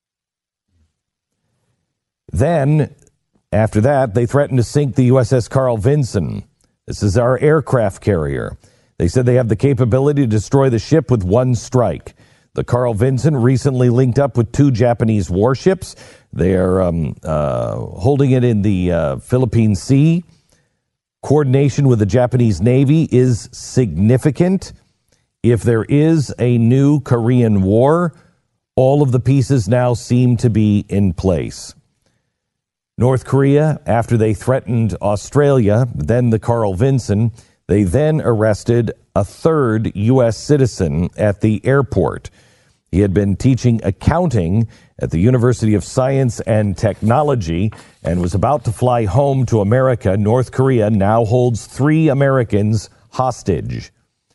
B: Then, after that, they threatened to sink the U S S Carl Vinson. This is our aircraft carrier. They said they have the capability to destroy the ship with one strike. The Carl Vinson recently linked up with two Japanese warships. They are um, uh, holding it in the uh, Philippine Sea. Coordination with the Japanese Navy is significant. If there is a new Korean War, all of the pieces now seem to be in place. North Korea, after they threatened Australia, then the Carl Vinson, they then arrested a third U S citizen at the airport. He had been teaching accounting at the University of Science and Technology and was about to fly home to America. North Korea now holds three Americans hostage.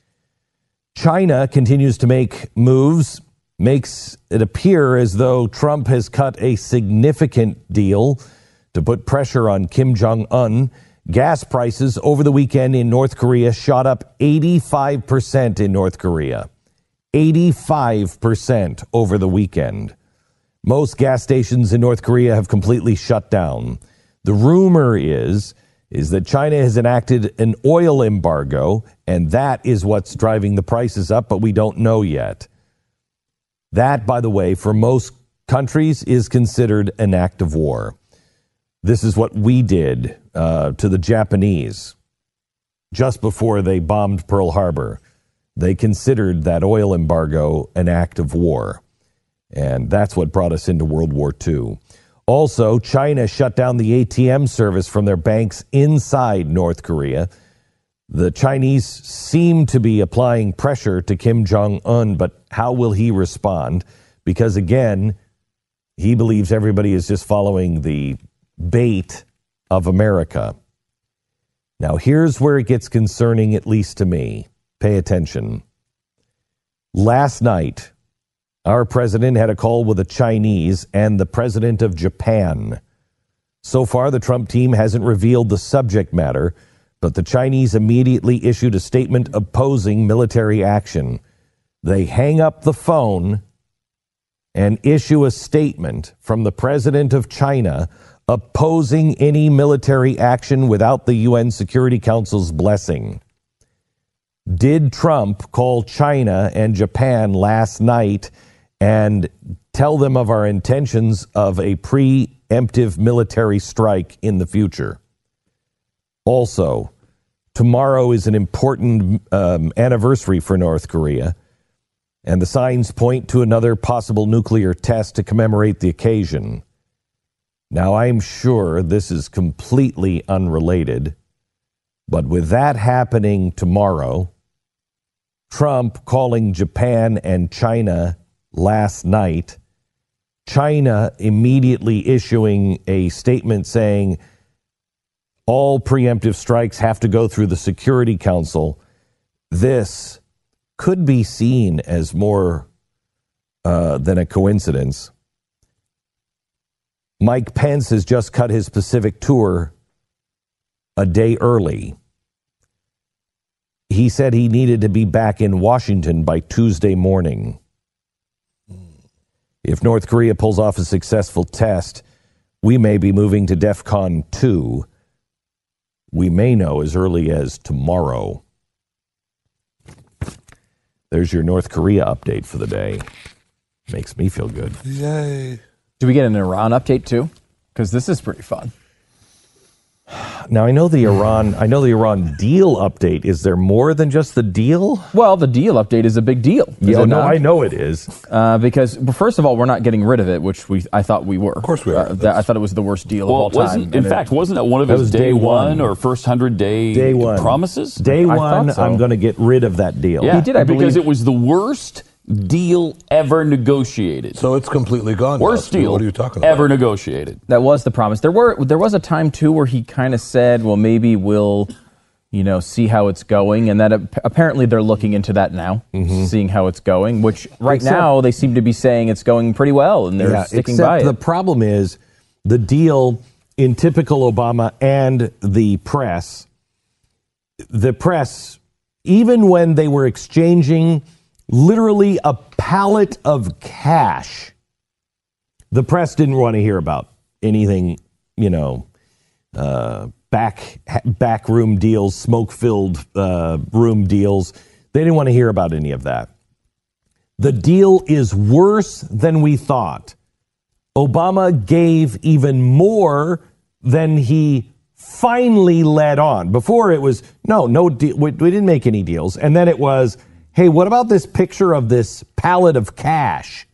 B: China continues to make moves, makes it appear as though Trump has cut a significant deal to put pressure on Kim Jong-un. Gas prices over the weekend in North Korea shot up eighty-five percent in North Korea. eighty-five percent over the weekend. Most gas stations in North Korea have completely shut down. The rumor is, is that China has enacted an oil embargo, and that is what's driving the prices up, but we don't know yet. That, by the way, for most countries is considered an act of war. This is what we did uh, to the Japanese just before they bombed Pearl Harbor. They considered that oil embargo an act of war. And that's what brought us into World War Two. Also, China shut down the A T M service from their banks inside North Korea. The Chinese seem to be applying pressure to Kim Jong-un, but how will he respond? Because, again, he believes everybody is just following the bait of America. Now, here's where it gets concerning, at least to me. Pay attention. Last night, our president had a call with the Chinese and the president of Japan. So far, the Trump team hasn't revealed the subject matter, But the Chinese immediately issued a statement opposing military action. They hang up the phone and issue a statement from the president of China opposing any military action without the U N Security Council's blessing. Did Trump call China and Japan last night and tell them of our intentions of a preemptive military strike in the future? Also, tomorrow is an important um, anniversary for North Korea, and the signs point to another possible nuclear test to commemorate the occasion. Now, I'm sure this is completely unrelated, but with that happening tomorrow, Trump calling Japan and China last night, China immediately issuing a statement saying all preemptive strikes have to go through the Security Council, this could be seen as more uh, than a coincidence. Mike Pence has just cut his Pacific tour a day early. He said he needed to be back in Washington by Tuesday morning. If North Korea pulls off a successful test, we may be moving to DEFCON two. We may know as early as tomorrow. There's your North Korea update for the day. Makes me feel good.
H: Yay.
F: Do we get an Iran update too? Because this is pretty fun.
B: Now I know the Iran, I know the Iran deal update. Is there more than just the deal?
F: Well, the deal update is a big deal. Is
B: Yeah,
F: it
B: no,
F: not?
B: I know it is.
F: Uh, because well, first of all, we're not getting rid of it, which we I thought we were. Of
H: course we are.
F: Uh, that, I thought it was the worst deal
G: Well,
F: of all time.
G: wasn't, in
F: And
G: fact,
F: it,
G: wasn't that one of
B: That
G: his
B: was
G: day,
B: day
G: one
B: one.
G: or first hundred day,
B: Day one.
G: promises?
B: Day
F: I
B: one,
F: thought so.
B: I'm going to get rid of that deal.
G: Yeah,
F: He did, I
G: because
F: believe.
G: it was the worst deal ever negotiated.
H: So it's completely gone. now.
G: Worst deal
H: What are you talking about?
G: ever negotiated.
F: that was the promise. There were there was a time too where he kind of said, "Well, maybe we'll, you know, see how it's going," and that ap- apparently they're looking into that now, seeing how it's going. Which right
B: Except-
F: now they seem to be saying it's going pretty well, and they're
B: Yeah,
F: sticking
B: except
F: by it.
B: the problem is the deal in typical Obama and the press, the press, even when they were exchanging literally a pallet of cash, the press didn't want to hear about anything, you know, uh, back backroom deals, smoke-filled uh, room deals. They didn't want to hear about any of that. The deal is worse than we thought. Obama gave even more than he finally led on. Before it was, no, no, de- we, we didn't make any deals. And then it was, hey, what about this picture of this pallet of cash?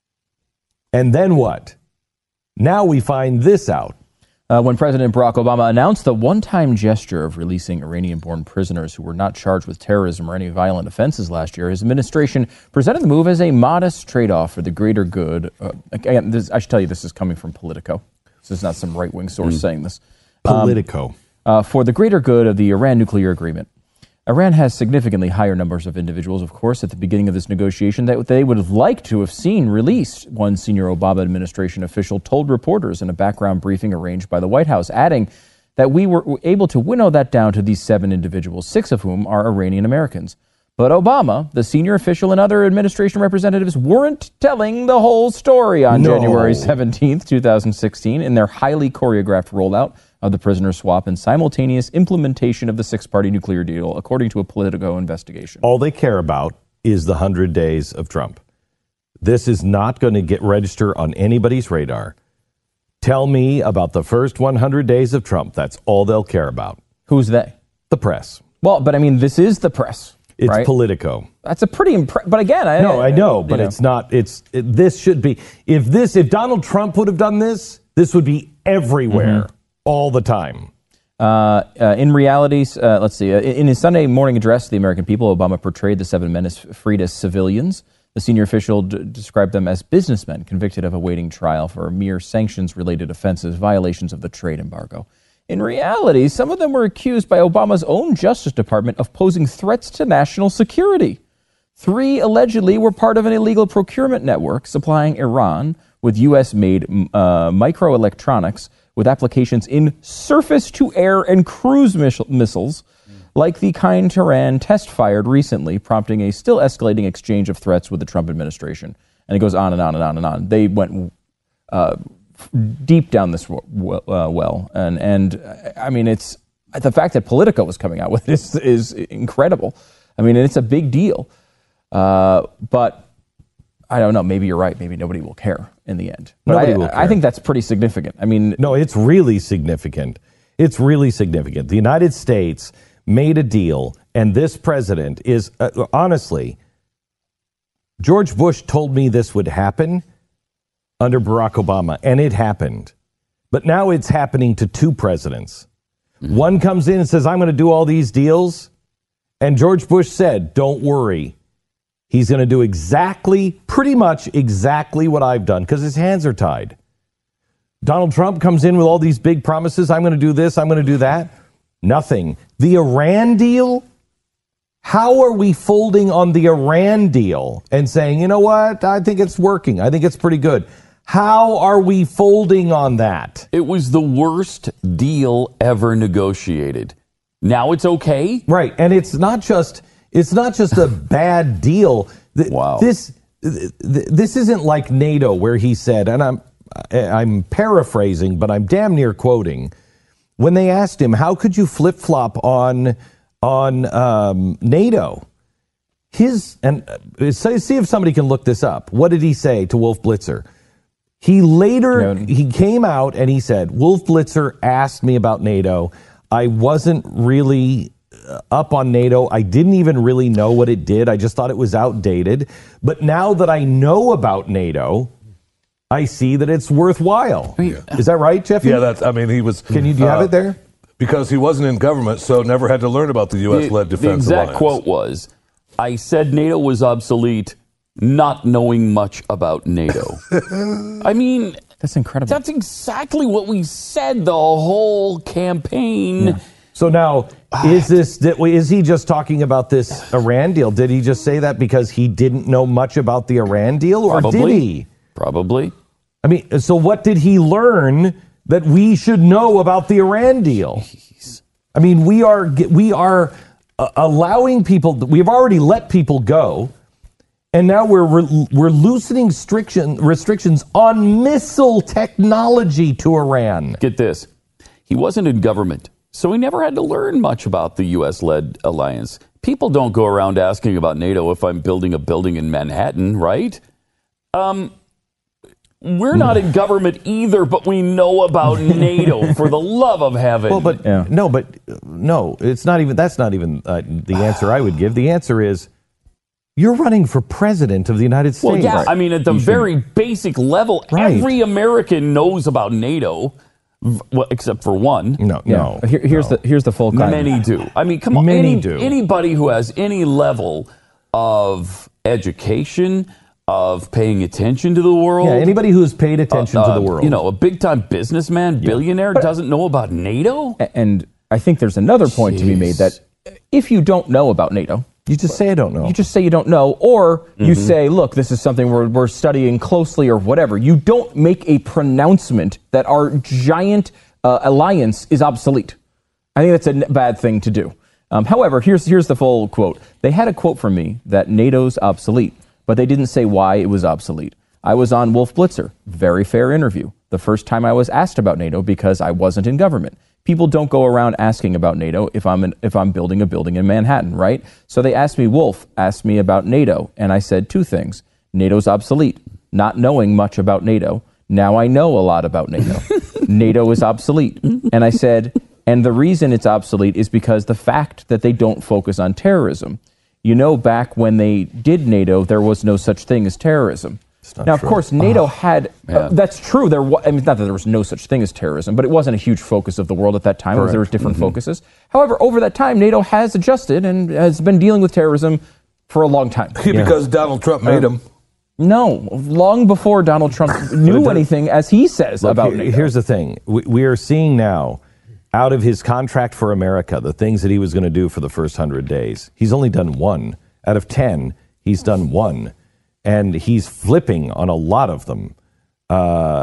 B: And then what? Now we find this out.
F: Uh, when President Barack Obama announced the one-time gesture of releasing Iranian-born prisoners who were not charged with terrorism or any violent offenses last year, his administration presented the move as a modest trade-off for the greater good. Uh, again, this, I should tell you, this is coming from Politico. This is not some right-wing source
B: Mm.
F: saying this.
B: Politico.
F: Um, uh, for the greater good of the Iran nuclear agreement. Iran has significantly higher numbers of individuals, of course, at the beginning of this negotiation that they would have liked to have seen released, one senior Obama administration official told reporters in a background briefing arranged by the White House, adding that we were able to winnow that down to these seven individuals, six of whom are Iranian Americans. But Obama, the senior official, and other administration representatives weren't telling the whole story on
B: No.
F: January seventeenth, twenty sixteen, in their highly choreographed rollout of the prisoner swap and simultaneous implementation of the six-party nuclear deal, according to a Politico investigation.
B: All they care about is the one hundred days of Trump. This is not going to get register on anybody's radar. Tell me about the first one hundred days of Trump. That's all they'll care about.
F: Who's they?
B: The press.
F: Well, but I mean, this is the press.
B: It's
F: right?
B: Politico.
F: That's a pretty impre- But again, I
B: No, I know, but
F: you
B: it's not. It's it, this should be. If this, if Donald Trump would have done this, this would be everywhere,
F: Mm-hmm.
B: all the time.
F: Uh, uh, in reality, uh, let's see. Uh, in his Sunday morning address to the American people, Obama portrayed the seven men as freed as civilians. The senior official d- described them as businessmen convicted of awaiting trial for mere sanctions-related offenses, violations of the trade embargo. In reality, some of them were accused by Obama's own Justice Department of posing threats to national security. Three allegedly were part of an illegal procurement network supplying Iran with U S-made uh, microelectronics, with applications in surface-to-air and cruise miss- missiles, like the kind Tehran test-fired recently, prompting a still escalating exchange of threats with the Trump administration. And it goes on and on and on and on. They went uh, deep down this w- w- uh, well. And, and I mean, it's the fact that Politico was coming out with it is, is incredible. I mean, it's a big deal. Uh, but I don't know. Maybe you're right. Maybe nobody will care in the end. But
B: Nobody
F: I,
B: will care.
F: I think that's pretty significant. I mean,
B: No, it's really significant. It's really significant. The United States made a deal, and this president is, uh, honestly, George Bush told me this would happen under Barack Obama, and it happened. But now it's happening to two presidents. Mm-hmm. One comes in and says, I'm going to do all these deals, and George Bush said, don't worry. He's going to do exactly, pretty much exactly what I've done, because his hands are tied. Donald Trump comes in with all these big promises. I'm going to do this. I'm going to do that. Nothing. The Iran deal? How are we folding on the Iran deal and saying, you know what? I think it's working. I think it's pretty good. How are we folding on that?
G: It was the worst deal ever negotiated. Now it's okay?
B: Right. And it's not just it's not just a bad deal.
G: Wow.
B: This this isn't like NATO, where he said, and I'm I'm paraphrasing, but I'm damn near quoting, when they asked him, how could you flip-flop on on um, NATO? His, and uh, see if somebody can look this up. What did he say to Wolf Blitzer? He later,
F: No.
B: he came out and he said, Wolf Blitzer asked me about NATO. I wasn't really uh, up on NATO. I didn't even really know what it did. I just thought it was outdated. But now that I know about NATO, I see that it's worthwhile. Is that right, Jeffy?
H: Yeah, that's, I mean, he was...
B: Can you, do you have
H: uh,
B: it there?
H: Because he wasn't in government, so never had to learn about the U S-led
G: The,
H: defense
G: the exact
H: alliance.
G: quote was, I said NATO was obsolete, not knowing much about NATO. I mean,
F: that's incredible.
G: that's exactly what we said the whole campaign.
F: Yeah.
B: So now, is this is he just talking about this Iran deal? Did he just say that because he didn't know much about the Iran deal, or
G: Probably.
B: did he?
G: Probably.
B: I mean, so what did he learn that we should know about the Iran deal? I mean, we are we are uh, allowing people. We've already let people go, and now we're re- we're loosening restriction, restrictions on missile technology to Iran.
G: Get this. He wasn't in government, so he never had to learn much about the U S-led alliance. People don't go around asking about NATO if I'm building a building in Manhattan, right? Um, we're not in government either, but we know about NATO, for the love of heaven.
B: Well, but
F: Yeah.
B: no, but no, it's not even. That's not even uh, the answer I would give. The answer is, you're running for president of the United States.
G: Well, yeah, I mean, at the very basic level,
B: Right.
G: every American knows about NATO, v- well, except for one.
B: No,
F: Yeah.
B: no.
F: Here, here's
B: no.
F: the here's the full kind.
G: Many do. I mean, come on.
B: Many
G: any,
B: do.
G: Anybody who has any level of education, of paying attention to the world.
B: Yeah, anybody who's paid attention
G: uh,
B: to the
G: uh,
B: world.
G: You know, a big-time businessman, billionaire, doesn't know about NATO?
F: A- And I think there's another point to be made that if you don't know about NATO,
B: you just say I don't know.
F: you just say you don't know, or you say, look, this is something we're, we're studying closely or whatever. You don't make a pronouncement that our giant uh, alliance is obsolete. I think that's a n- bad thing to do. Um, however, here's, here's the full quote. They had a quote from me that NATO's obsolete, but they didn't say why it was obsolete. I was on Wolf Blitzer. Very fair interview. The first time I was asked about NATO because I wasn't in government. People don't go around asking about NATO if I'm in, if I'm building a building in Manhattan, right? So they asked me, Wolf asked me about NATO, and I said two things. NATO's obsolete, not knowing much about NATO. Now I know a lot about NATO. NATO is obsolete. And I said, and the reason it's obsolete is because the fact that they don't focus on terrorism. You know, back when they did NATO, there was no such thing as terrorism. Now, of
B: true.
F: course, NATO had,
G: Yeah.
F: uh, that's true. There, wa- I mean, not that there was no such thing as terrorism, but it wasn't a huge focus of the world at that time. It was, there was different focuses. However, over that time, NATO has adjusted and has been dealing with terrorism for a long time.
H: Because Donald Trump made him.
F: No, long before Donald Trump knew anything, as he says,
B: Look,
F: about
B: here-
F: NATO.
B: here's the thing. We, we are seeing now, out of his contract for America, the things that he was going to do for the first hundred days, he's only done one. Out of ten, he's done one. And he's flipping on a lot of them. Uh,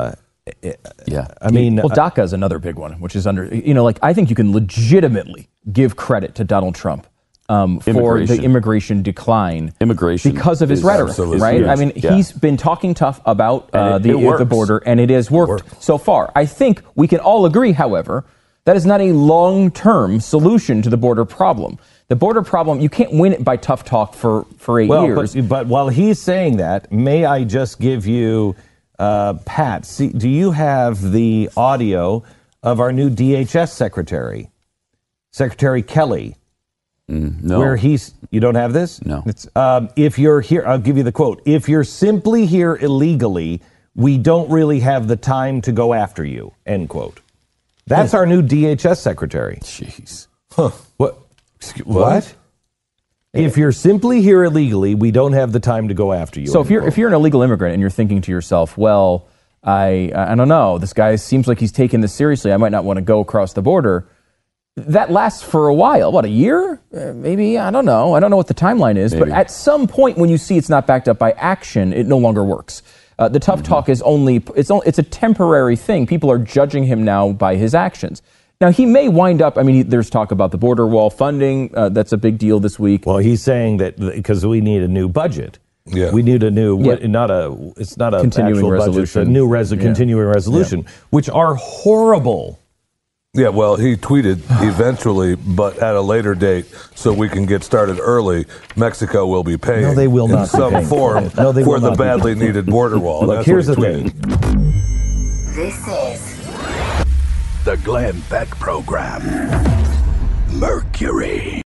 G: Yeah.
B: I mean,
F: well, DACA is another big one, which is under, you know, like I think you can legitimately give credit to Donald Trump um, for
G: Immigration.
F: the immigration decline.
G: Immigration
F: because of his
G: is
F: rhetoric,
H: absolutely
F: right?
H: huge.
F: I mean,
G: Yeah.
F: he's been talking tough about
G: And
F: uh,
G: it-
F: the,
G: it works.
F: the border, and it has worked
H: Work.
F: so far. I think we can all agree, however, that is not a long-term solution to the border problem. The border problem, you can't win it by tough talk for, for eight
B: well,
F: years.
B: but, but while he's saying that, may I just give you, uh, Pat, see, do you have the audio of our new D H S secretary, Secretary Kelly,
G: No.
B: where he's, you don't have this?
G: No.
B: Um, if you're here, I'll give you the quote. If you're simply here illegally, we don't really have the time to go after you, end quote. That's our new D H S secretary.
G: Jeez.
B: What? Excuse- What? If you're simply here illegally, we don't have the time to go after you.
F: So if you're if you're an illegal immigrant and you're thinking to yourself, well, I I don't know, this guy seems like he's taking this seriously. I might not want to go across the border. That lasts for a while. What, a year? Uh, maybe, I don't know. I don't know what the timeline is. But
G: Maybe.
F: at some point when you see it's not backed up by action, it no longer works. Uh, the tough talk is only it's only, it's a temporary thing. People are judging him now by his actions. Now, he may wind up, I mean, he, there's talk about the border wall funding. Uh, that's a big deal this week.
B: Well, he's saying that because we need a new budget.
H: Yeah.
B: We need a new,
F: Yeah.
B: what- not a, it's not a
F: Continuing
B: actual budget,
F: resolution.
B: it's a new res-
F: Yeah.
B: continuing resolution, which are horrible.
H: Yeah, well, he tweeted eventually, but at a later date, so we can get started early. Mexico will be paying.
B: No, they will
H: in
B: not be
H: some
B: paying.
H: form
B: No, they
H: for
B: will
H: the
B: not be
H: badly
B: paying.
H: needed border wall.
B: Look,
H: That's
B: here's the
H: what he
B: thing.
H: tweeted.
C: This is
D: The Glenn Beck Program. Mercury.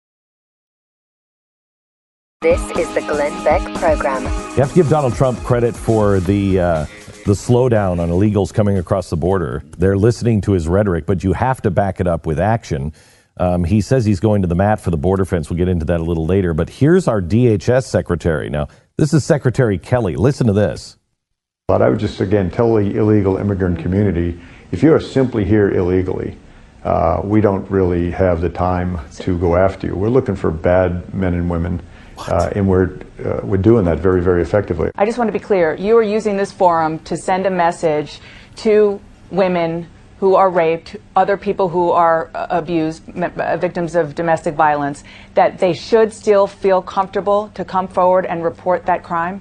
A: This is the Glenn Beck Program.
B: You have to give Donald Trump credit for the uh, the slowdown on illegals coming across the border. They're listening to his rhetoric, but you have to back it up with action. Um, he says he's going to the mat for the border fence. We'll get into that a little later. But here's our D H S secretary. Now, this is Secretary Kelly. Listen to this.
J: But I would just, again, tell the illegal immigrant community, if you are simply here illegally, uh, we don't really have the time to go after you. We're looking for bad men and women, uh, and we're, uh, we're doing that very, very effectively.
K: I just want to be clear. You are using this forum to send a message to women who are raped, other people who are uh, abused, m- uh, victims of domestic violence, that they should still feel comfortable to come forward and report that crime?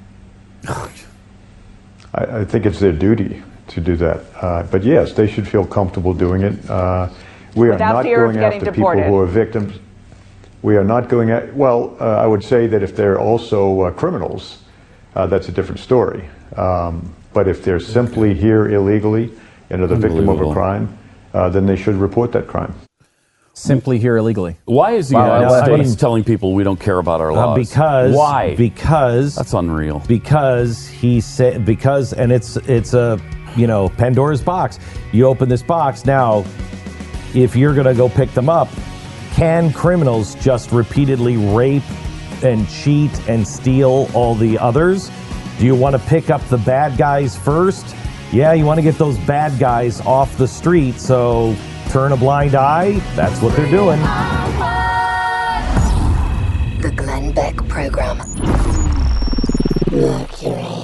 J: I, I think it's their duty to do that. Uh, but yes, they should feel comfortable doing it. Uh, we
K: Without
J: are not
K: fear of
J: going
K: getting
J: after
K: deported.
J: people who are victims. We are not going at, well, uh, I would say that if they're also uh, criminals, uh, that's a different story. Um, but if they're simply here illegally and are the victim of a
G: Unbelievable.
J: crime, uh, then they should report that crime.
F: Simply here illegally.
G: Why is the
F: Wow,
G: United
F: I- I
G: States
B: mean-
G: telling people we don't care about our
B: Uh,
G: laws?
B: because
G: Why?
B: Because
G: That's unreal.
B: because he said because and it's it's a you know Pandora's box. You open this box now. If you're going to go pick them up, can criminals just repeatedly rape and cheat and steal all the others? Do you want to pick up the bad guys first? Yeah, you want to get those bad guys off the street, so turn a blind eye. That's what they're doing.
C: the Glenn Beck Program. Mercury.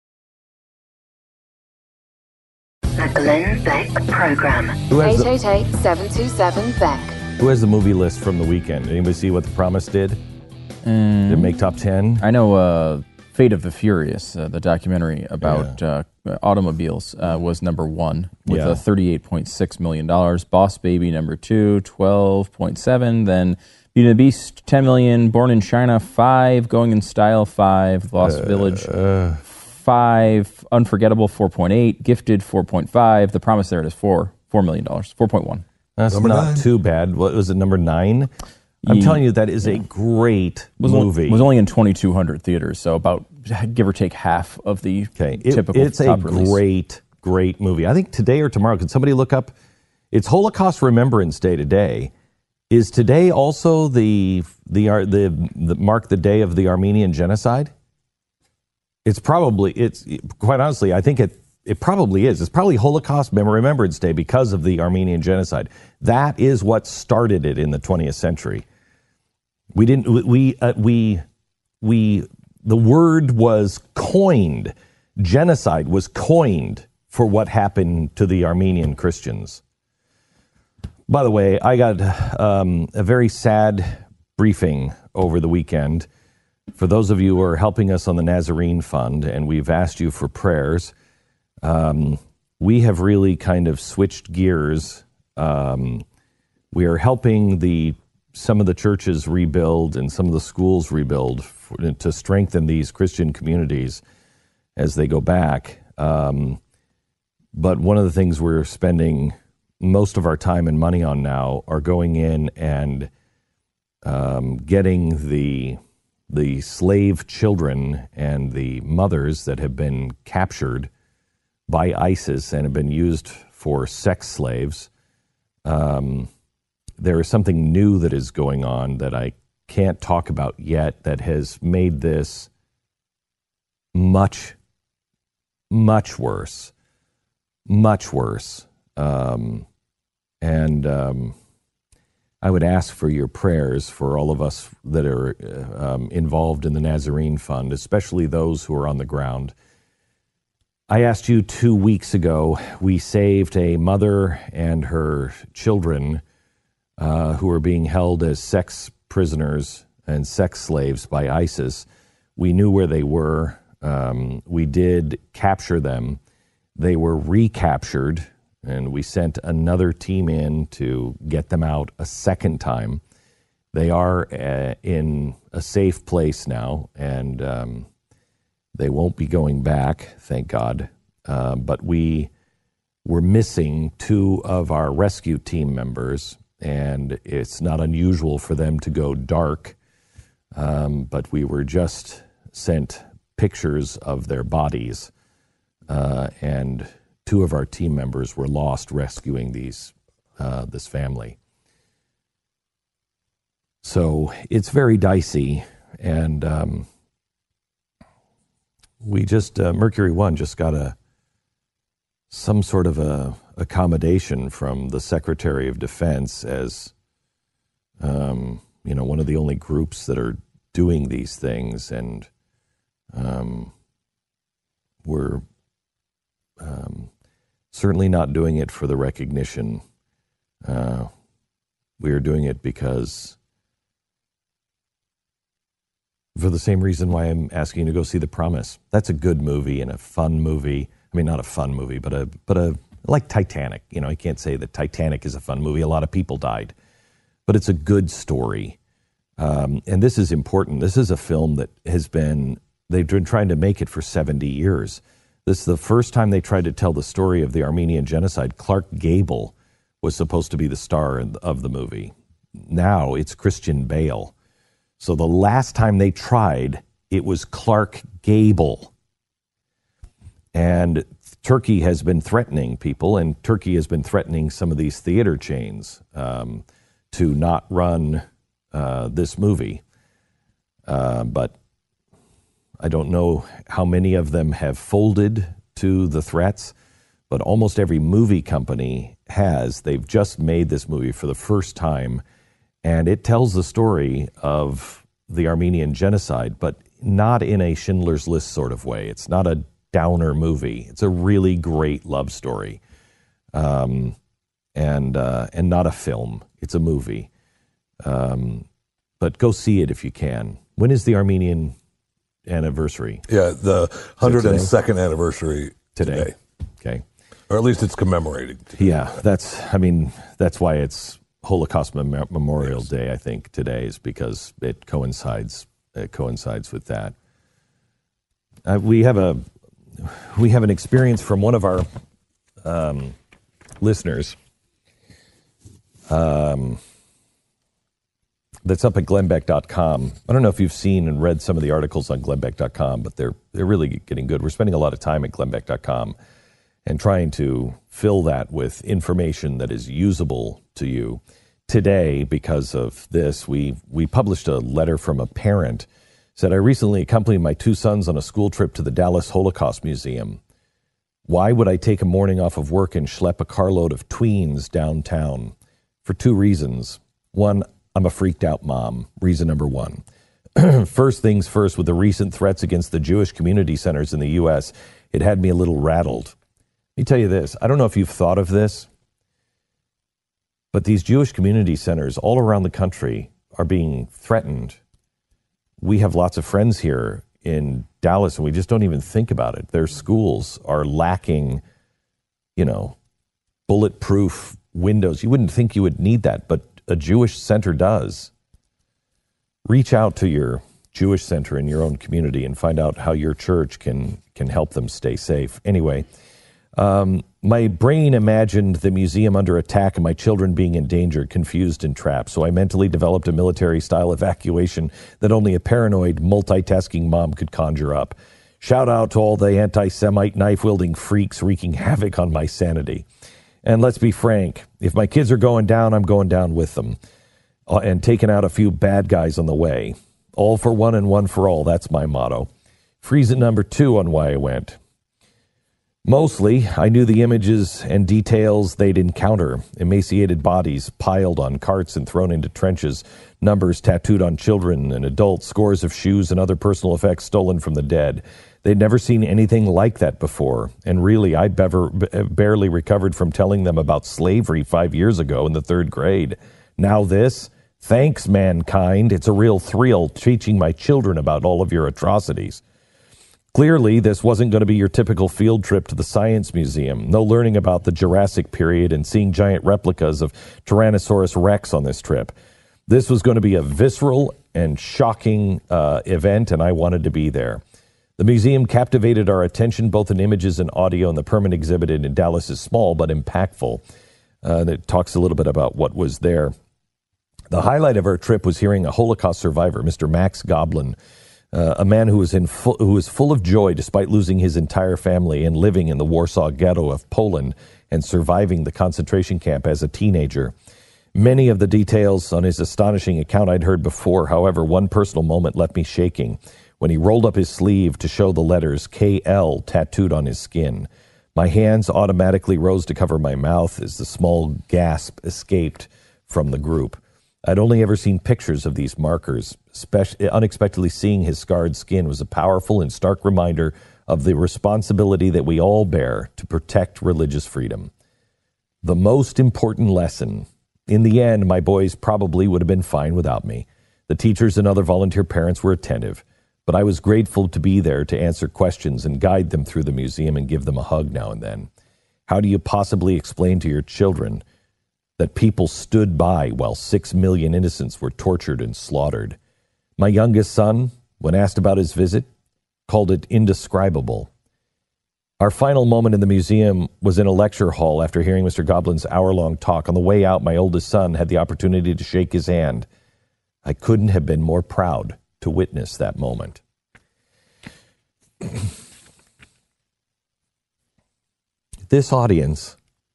C: The Glenn Beck Program.
B: Who has
C: eight
B: the-
C: eight eight, seven two seven, Beck.
B: Who has the movie list from the weekend? Anybody see what The Promise did? Did it make top ten?
F: I know uh, Fate of the Furious, uh, the documentary about uh, automobiles, uh, was number one with
B: Yeah.
F: uh, thirty-eight point six million dollars. Boss Baby, number two, twelve point seven. Then Beauty and the Beast, ten million dollars. Born in China, five. Going in Style, five. Lost Village, five. Unforgettable, four point eight. Gifted, four point five. The Promise, there it is, four. four million dollars. four point one.
B: That's
H: Number
B: not
H: nine.
B: too bad. What was it, number nine? I'm
F: Ye-
B: telling you, that is a great
F: Was
B: movie.
F: Only, was only in twenty-two hundred theaters, so about, give or take, half of the
B: okay. It-
F: typical
B: it's a
F: top release.
B: great, great movie. I think today or tomorrow, could somebody look up? It's Holocaust Remembrance Day today. Is today also the the Ar- the, the mark the day of the Armenian genocide? It's probably it's quite honestly, I think it it probably is. It's probably Holocaust Mem- Remembrance Day because of the Armenian genocide. That is what started it in the twentieth century. We didn't we we uh, we, we the word was coined. Genocide was coined for what happened to the Armenian Christians. By the way, I got um, a very sad briefing over the weekend. For those of you who are helping us on the Nazarene Fund, and we've asked you for prayers, um, we have really kind of switched gears. Um, we are helping the some of the churches rebuild and some of the schools rebuild for, to strengthen these Christian communities as they go back. Um, but one of the things we're spending most of our time and money on now are going in and um, getting the the slave children and the mothers that have been captured by ISIS and have been used for sex slaves. Um, there is something new that is going on that I can't talk about yet that has made this much, much worse, much worse. Um, and um, I would ask for your prayers for all of us that are uh, um, involved in the Nazarene Fund, especially those who are on the ground. I asked you two weeks ago, we saved a mother and her children uh, who were being held as sex prisoners and sex slaves by ISIS. We knew where they were. Um, we did capture them. They were recaptured, and we sent another team in to get them out a second time. They are uh, in a safe place now, and um, they won't be going back, thank God. Uh, but we were missing two of our rescue team members, and it's not unusual for them to go dark. Um, but we were just sent pictures of their bodies, uh, and two of our team members were lost rescuing these uh, this family. So it's very dicey, and um, we just uh, Mercury One just got a some sort of a accommodation from the Secretary of Defense as um, you know, one of the only groups that are doing these things, and um, we're um, certainly not doing it for the recognition. Uh, we are doing it because, for the same reason why I'm asking you to go see The Promise. That's a good movie and a fun movie. I mean, not a fun movie, but a but a like Titanic. You know, I can't say that Titanic is a fun movie. A lot of people died, but it's a good story. Um, and this is important. This is a film that has been, they've been trying to make it for seventy years. This is the first time they tried to tell the story of the Armenian genocide. Clark Gable was supposed to be the star of the movie. Now it's Christian Bale. So the last time they tried, it was Clark Gable. And Turkey has been threatening people, and Turkey has been threatening some of these theater chains um, to not run uh, this movie. Uh, but I don't know how many of them have folded to the threats, but almost every movie company has. They've just made this movie for the first time, and it tells the story of the Armenian genocide, but not in a Schindler's List sort of way. It's not a downer movie. It's a really great love story, um, and uh, and not a film. It's a movie. Um, but go see it if you can. When is the Armenian anniversary?
H: Yeah, the one hundred second anniversary
B: today.
H: today.
B: Okay,
H: or at least it's commemorating today.
B: Yeah, that's. I mean, that's why it's Holocaust Mem- Memorial yes. Day. I think today is because it coincides. It coincides with that. Uh, we have a. We have an experience from one of our um, listeners um, that's up at glenn beck dot com. I don't know if you've seen and read some of the articles on glenn beck dot com, but they're they're really getting good. We're spending a lot of time at glenn beck dot com and trying to fill that with information that is usable to you. Today, because of this, we we published a letter from a parent. Said, I recently accompanied my two sons on a school trip to the Dallas Holocaust Museum. Why would I take a morning off of work and schlep a carload of tweens downtown? For two reasons. One, I'm a freaked out mom. Reason number one. First things first, with the recent threats against the Jewish community centers in the U S, it had me a little rattled. me tell you this. I don't know if you've thought of this, but these Jewish community centers all around the country are being threatened. We have lots of friends here in Dallas, and we just don't even think about it. Their schools are lacking, you know, bulletproof windows. You wouldn't think you would need that, but a Jewish center does. Reach out to your Jewish center in your own community and find out how your church can can help them stay safe. Anyway, um, my brain imagined the museum under attack and my children being endangered, confused, and trapped. So I mentally developed a military-style evacuation that only a paranoid, multitasking mom could conjure up. Shout out to all the anti-Semite knife-wielding freaks wreaking havoc on my sanity. And let's be frank, if my kids are going down, I'm going down with them. Uh, and taking out a few bad guys on the way. All for one and one for all, that's my motto. Freeze at number two on why I went. Mostly, I knew the images and details they'd encounter. Emaciated bodies piled on carts and thrown into trenches, numbers tattooed on children and adults, scores of shoes and other personal effects stolen from the dead. They'd never seen anything like that before, and really, I bever, barely recovered from telling them about slavery five years ago in the third grade. Now this? Thanks, mankind. It's a real thrill teaching my children about all of your atrocities. Clearly, this wasn't going to be your typical field trip to the Science Museum. No learning about the Jurassic period and seeing giant replicas of Tyrannosaurus Rex on this trip. This was going to be a visceral and shocking uh, event, and I wanted to be there. The museum captivated our attention, both in images and audio, and the permanent exhibit in Dallas is small but impactful. Uh, it talks a little bit about what was there. The highlight of our trip was hearing a Holocaust survivor, Mister Max Goblin, uh, a man who was in fu- who was full of joy despite losing his entire family and living in the Warsaw Ghetto of Poland and surviving the concentration camp as a teenager. Many of the details on his astonishing account I'd heard before. However, one personal moment left me shaking when he rolled up his sleeve to show the letters K L tattooed on his skin. My hands automatically rose to cover my mouth as the small gasp escaped from the group. I'd only ever seen pictures of these markers. Especially, unexpectedly seeing his scarred skin was a powerful and stark reminder of the responsibility that we all bear to protect religious freedom. The most important lesson. In the end, my boys probably would have been fine without me. The teachers and other volunteer parents were attentive, but I was grateful to be there to answer questions and guide them through the museum and give them a hug now and then. How do you possibly explain to your children that people stood by while six million innocents were tortured and slaughtered? My youngest son, when asked about his visit, called it indescribable. Our final moment in the museum was in a lecture hall after hearing Mister Goblin's hour-long talk. On the way out, my oldest son had the opportunity to shake his hand. I couldn't have been more proud to witness that moment. This audience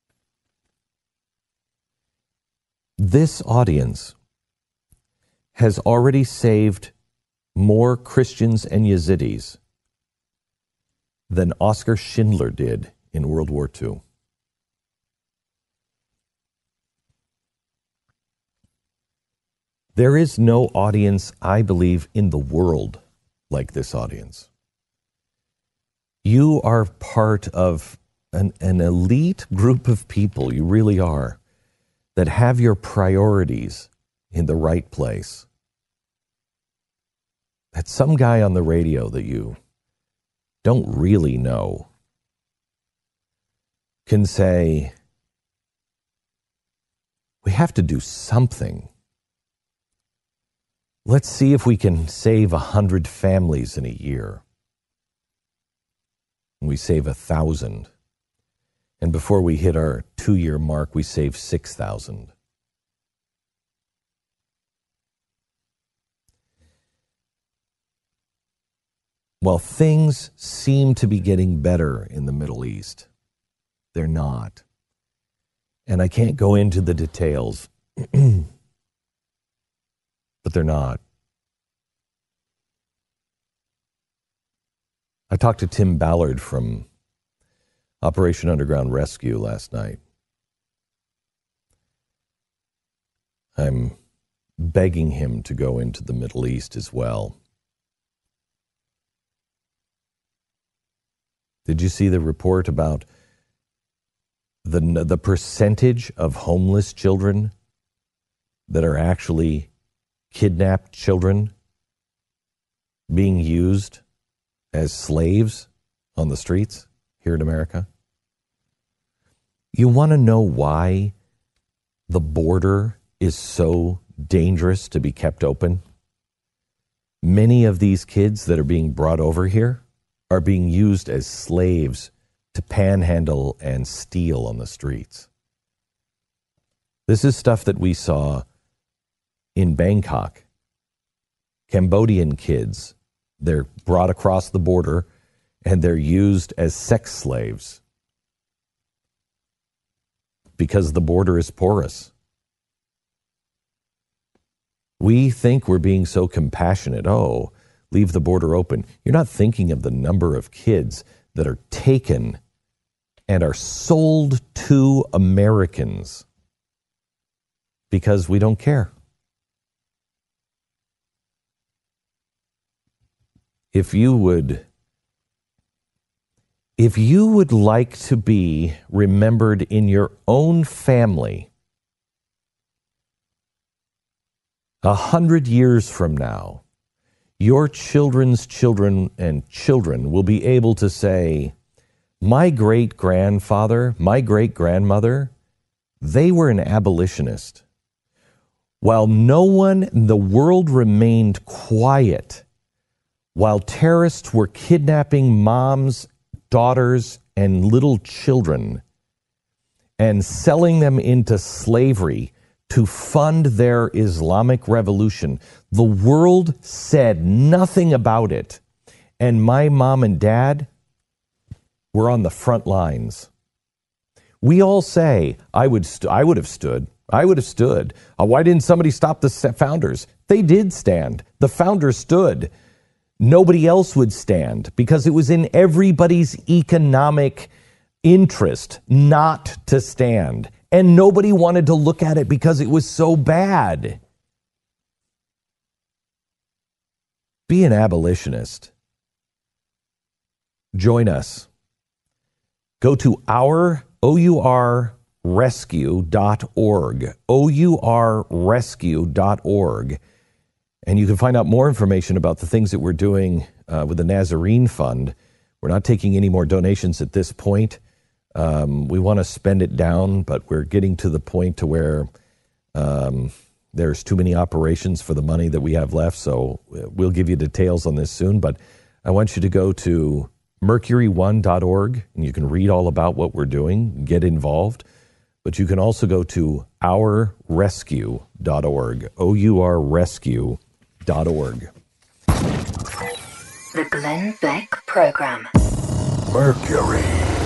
B: This audience has already saved more Christians and Yazidis than Oskar Schindler did in World War Two. There is no audience, I believe, in the world like this audience. You are part of an, an elite group of people, you really are, that have your priorities in the right place. That some guy on the radio that you don't really know can say, we have to do something. Let's see if we can save a hundred families in a year. And we save a thousand. And before we hit our two-year mark, we saved six thousand. While things seem to be getting better in the Middle East, they're not. And I can't go into the details, but they're not. I talked to Tim Ballard from Operation Underground Rescue last night. I'm begging him to go into the Middle East as well. Did you see the report about the the percentage of homeless children that are actually kidnapped children being used as slaves on the streets here in America? You want to know why the border is so dangerous to be kept open? Many of these kids that are being brought over here are being used as slaves to panhandle and steal on the streets. This is stuff that we saw in Bangkok. Cambodian kids, they're brought across the border and they're used as sex slaves because the border is porous. We think we're being so compassionate. Oh, leave the border open. You're not thinking of the number of kids that are taken and are sold to Americans because we don't care. If you would, if you would like to be remembered in your own family a hundred years from now, your children's children and children will be able to say, my great-grandfather, my great-grandmother, they were an abolitionist. While no one in the world remained quiet, while terrorists were kidnapping moms, daughters, and little children and selling them into slavery to fund their Islamic revolution, the world said nothing about it. And my mom and dad were on the front lines. We all say, I would, st- I would have stood. I would have stood. Uh, why didn't somebody stop the founders? They did stand. The founders stood. Nobody else would stand because it was in everybody's economic interest not to stand. And nobody wanted to look at it because it was so bad. Be an abolitionist. Join us. Go to our O U R rescue dot org, O U R rescue dot org, and you can find out more information about the things that we're doing uh, with the Nazarene Fund. We're not taking any more donations at this point. Um, we want to spend it down, but we're getting to the point to where um, there's too many operations for the money that we have left, so we'll give you details on this soon. But I want you to go to mercury one dot org, and you can read all about what we're doing, get involved. But you can also go to our rescue dot org, O U R rescue dot org.
A: The Glenn Beck Program.
D: Mercury.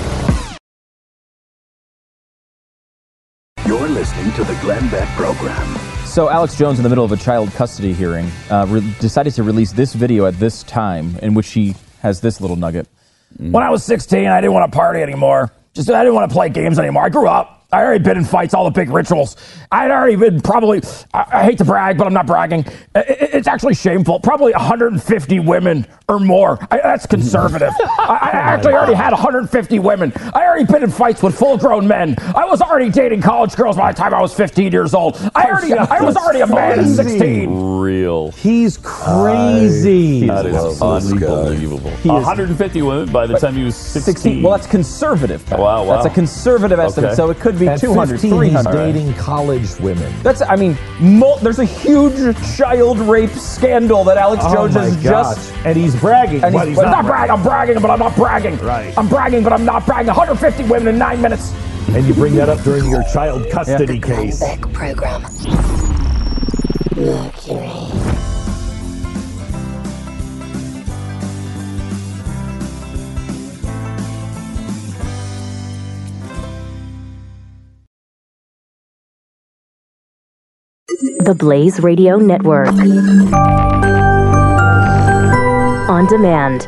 D: You're listening to the Glenn Beck Program.
F: So Alex Jones, in the middle of a child custody hearing, uh, re- decided to release this video at this time in which he has this little nugget.
L: When I was sixteen, I didn't want to party anymore. Just I didn't want to play games anymore. I grew up. I already been in fights, all the big rituals. I'd already been probably, I, I hate to brag, but I'm not bragging. It, it's actually shameful. Probably one hundred fifty women or more. I, that's conservative. I, I actually already had one hundred fifty women. I already been in fights with full-grown men. I was already dating college girls by the time I was fifteen years old. I already, I was already a man at sixteen.
G: Real.
B: He's crazy.
G: That is unbelievable. one hundred fifty women by the time he was sixteen.
F: Well, that's conservative.
G: Wow, wow.
F: That's a conservative estimate,
G: Okay.
F: so it could be
B: At
F: two hundred,
B: fifteen,
F: three
B: he's
F: hundred.
B: dating college women.
F: That's, I mean, mul- there's a huge child rape scandal that Alex
B: Oh
F: Jones
B: my
F: has
B: gosh.
F: just...
B: And he's bragging,
F: And
B: but
F: he's-
B: he's
L: I'm
B: not
L: not bragging. I'm bragging, but I'm not bragging.
B: Right.
L: I'm bragging, but I'm not bragging. one hundred fifty women in nine minutes.
B: And you bring that up during your child custody
A: The Glenn
B: case.
A: Beck Program. Mercury.
M: The Blaze Radio Network. On demand.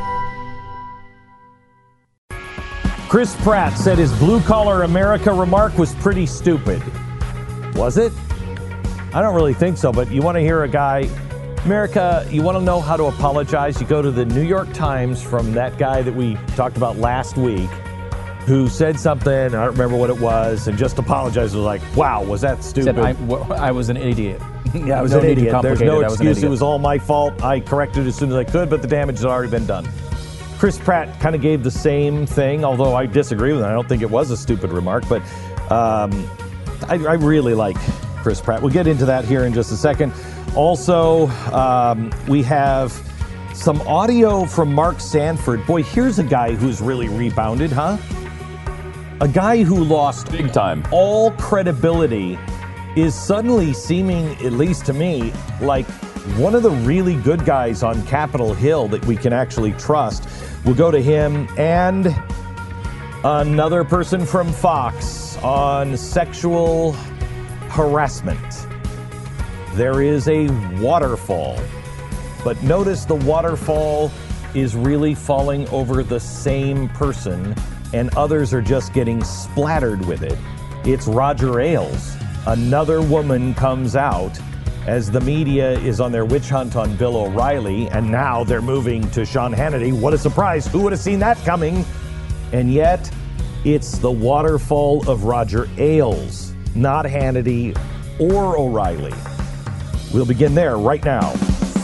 B: Chris Pratt said his blue-collar America remark was pretty stupid. Was it? I don't really think so, but you want to hear a guy... America, you want to know how to apologize? You go to the New York Times from that guy that we talked about last week. who said something, I don't remember what it was, and just apologized. Was like, wow, was that stupid?
F: Said I, w- I was an idiot.
B: Yeah, I was
F: no
B: an
F: need to
B: idiot. There's
F: complicate
B: no
F: it. I was an
B: excuse. It
F: idiot.
B: was all my fault. I corrected as soon as I could, but the damage had already been done. Chris Pratt kind of gave the same thing, although I disagree with it. I don't think it was a stupid remark, but um, I, I really like Chris Pratt. We'll get into that here in just a second. Also, um, we have some audio from Mark Sanford. Boy, here's a guy who's really rebounded, huh? A guy who lost
G: big time
B: all credibility is suddenly seeming, at least to me, like one of the really good guys on Capitol Hill that we can actually trust. We'll go to him and another person from Fox on sexual harassment. There is a waterfall, but notice the waterfall is really falling over the same person and others are just getting splattered with it. It's Roger Ailes. Another woman comes out as the media is on their witch hunt on Bill O'Reilly, and now they're moving to Sean Hannity. What a surprise. Who would have seen that coming? And yet, it's the waterfall of Roger Ailes, not Hannity or O'Reilly. We'll begin there right now.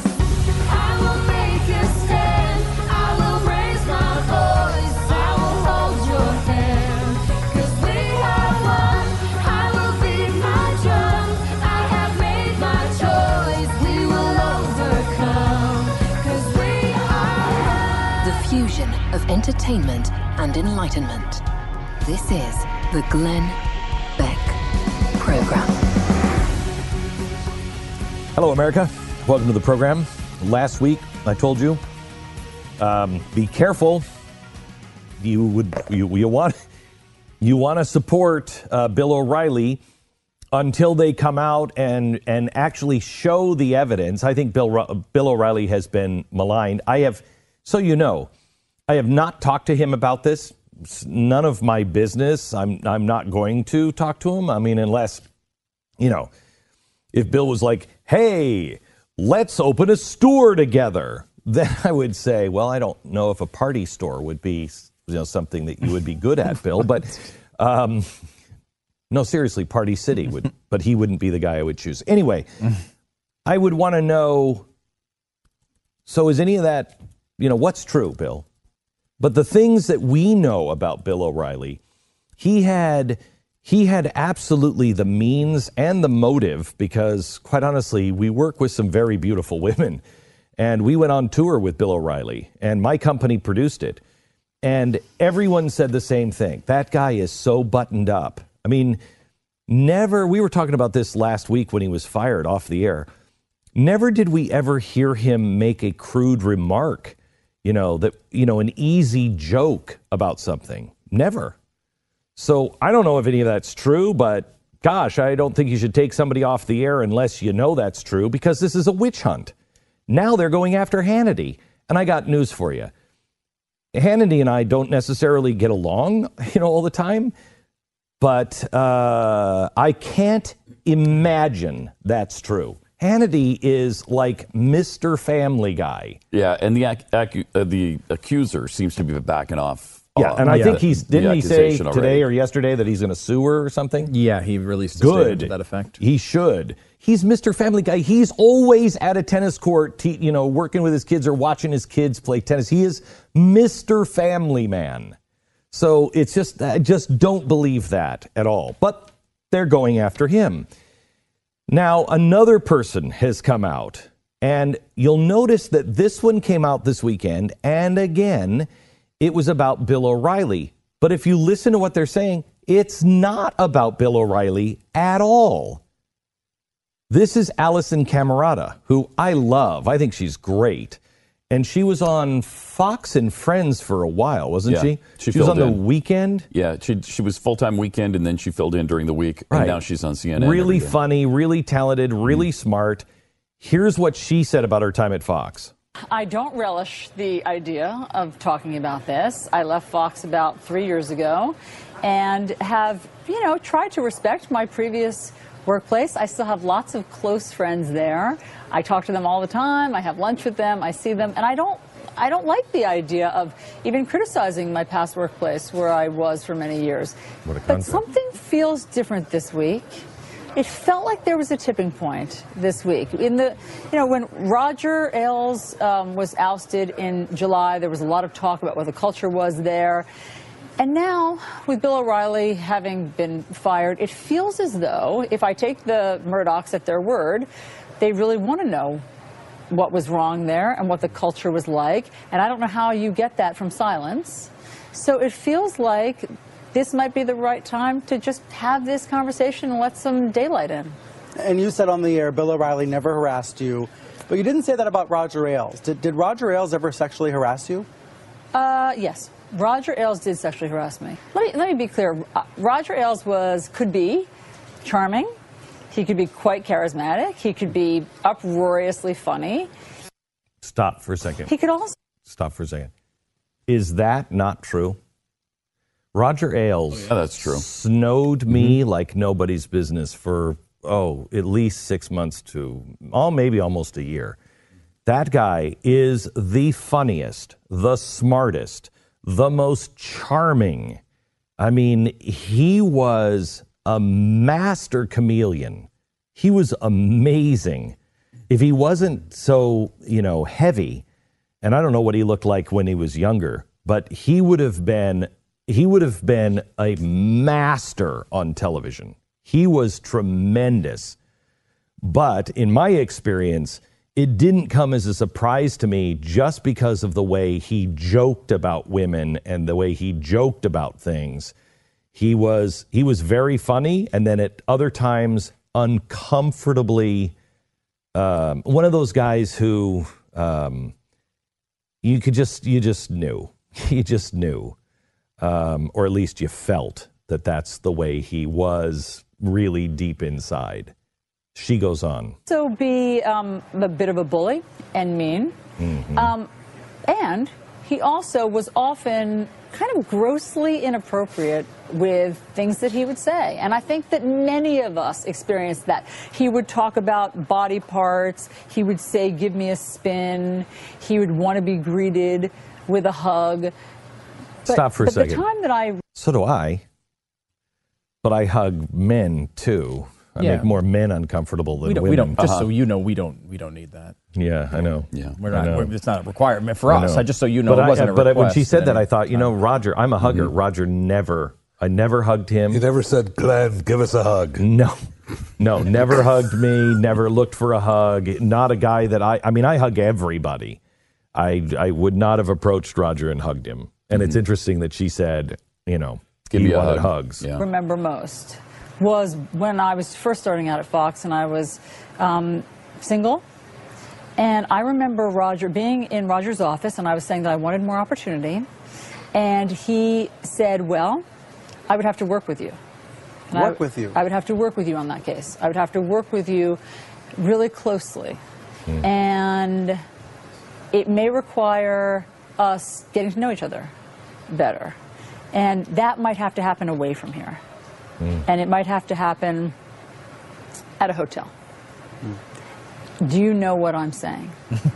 C: Of entertainment and enlightenment. This is the Glenn Beck Program.
B: Hello, America. Welcome to the program. Last week, I told you, um, be careful. You would you, you want you want to support uh, Bill O'Reilly until they come out and and actually show the evidence. I think Bill Bill O'Reilly has been maligned. I have, so you know. I have not talked to him about this. It's none of my business. I'm I'm not going to talk to him. I mean, unless, you know, if Bill was like, hey, let's open a store together, then I would say, well, I don't know if a party store would be, you know, something that you would be good at, Bill. But um, no, seriously, Party City would, but he wouldn't be the guy I would choose. Anyway, I would want to know, so is any of that, you know, what's true, Bill? But the things that we know about Bill O'Reilly, he had he had absolutely the means and the motive, because quite honestly, we work with some very beautiful women, and we went on tour with Bill O'Reilly, and my company produced it, and everyone said the same thing. That guy is so buttoned up. I mean, never, we were talking about this last week when he was fired off the air. Never did we ever hear him make a crude remark. You know, that, you know, an easy joke about something. Never. So I don't know if any of that's true, but gosh, I don't think you should take somebody off the air unless you know that's true, because this is a witch hunt. Now they're going after Hannity. And I got news for you. Hannity and I don't necessarily get along, you know, all the time, but uh, I can't imagine that's true. Hannity is like Mister Family Guy.
G: Yeah, and the ac- acu- uh, the accuser seems to be backing off.
B: Yeah, and I
F: yeah.
B: think he's, didn't he say
G: accusation
B: today
G: already.
B: or yesterday that he's going to sue her or something?
F: Yeah, he released a
B: Good.
F: statement to that effect.
B: He should. He's Mister Family Guy. He's always at a tennis court, te- you know, working with his kids or watching his kids play tennis. He is Mister Family Man. So it's just, I just don't believe that at all. But they're going after him. Now, another person has come out, and you'll notice that this one came out this weekend, and again, it was about Bill O'Reilly. But if you listen to what they're saying, it's not about Bill O'Reilly at all. This is Allison Camerata, who I love. I think she's great. And she was on Fox and Friends for a while, wasn't
G: Yeah,
B: she?
G: she
B: She was on
G: filled
B: the
G: in.
B: weekend.
G: Yeah, she she was full-time weekend, and then she filled in during the week,
B: Right.
G: and now she's on C N N.
B: Really
G: every day.
B: funny, really talented, really smart. Here's what she said about her time at Fox.
N: I don't relish the idea of talking about this. I left Fox about three years ago and have, you know, tried to respect my previous workplace. I still have lots of close friends there. I talk to them all the time. I have lunch with them. I see them. And I don't I don't like the idea of even criticizing my past workplace where I was for many years.
B: What a
N: but
B: concept.
N: something feels different this week. It felt like there was a tipping point this week. In the, you know, when Roger Ailes um, was ousted in July, there was a lot of talk about what the culture was there. And now, with Bill O'Reilly having been fired, it feels as though, if I take the Murdochs at their word, they really want to know what was wrong there and what the culture was like. And I don't know how you get that from silence. So it feels like this might be the right time to just have this conversation and let some daylight in.
O: And you said on the air, Bill O'Reilly never harassed you, but you didn't say that about Roger Ailes. Did, did Roger Ailes ever sexually harass you?
N: Uh, yes. Roger Ailes did sexually harass me. Let me, let me be clear. Uh, Roger Ailes was, could be charming. He could be quite charismatic. He could be uproariously funny.
B: Stop for a second.
N: He could also...
B: Stop for a second. Is that not true? Roger Ailes
G: yeah, that's true.
B: snowed me mm-hmm. like nobody's business for, oh, at least six months to, oh, maybe almost a year. That guy is the funniest, the smartest, the most charming. I mean, he was a master chameleon. He was amazing. If he wasn't so, you know, heavy, and I don't know what he looked like when he was younger, but he would have been he would have been a master on television. He was tremendous. But in my experience, it didn't come as a surprise to me just because of the way he joked about women and the way he joked about things. He was he was very funny, and then at other times uncomfortably um, one of those guys who um, you could just you just knew you just knew, um, or at least you felt that that's the way he was really deep inside. She goes on.
N: So be um, a bit of a bully and mean. Mm-hmm. Um, and he also was often kind of grossly inappropriate with things that he would say. And I think that many of us experienced that. He would talk about body parts. He would say, give me a spin. He would want to be greeted with a hug. But,
B: Stop for a
N: but
B: second.
N: The time that I...
B: So do I. But I hug men, too. I
F: Yeah.
B: make more men uncomfortable than
F: We don't,
B: women.
F: we don't just
B: Uh-huh.
F: so you know, we don't we don't need that.
B: Yeah, I know.
G: Yeah,
F: We're
B: I
F: not.
B: know.
F: We're, it's not a requirement for
B: I
F: us.
B: know.
F: I just so you know,
B: but
F: it wasn't
B: I,
F: a
B: But
F: request.
B: when she said that,
F: any
B: I thought, you know, Roger, I'm a hugger.
F: Mm-hmm.
B: Roger never, I never hugged him.
H: He never said, Glenn, give us a hug.
B: No, no, never hugged me, never looked for a hug. Not a guy that I, I mean, I hug everybody. I, I would not have approached Roger and hugged him. And it's interesting that she said, you know,
G: Give
B: he
G: me a
B: wanted
G: hug.
B: hugs.
G: Yeah.
N: remember most was when I was first starting out at Fox and I was um, single. And I remember Roger being in Roger's office and I was saying that I wanted more opportunity. And he said, well, I would have to work with you. And
O: Work
N: I,
O: with you?
N: I would have to work with you on that case. I would have to work with you really closely.
B: Hmm.
N: And it may require us getting to know each other better. And that might have to happen away from here.
B: Mm.
N: And it might have to happen at a hotel. Mm. Do you know what I'm saying?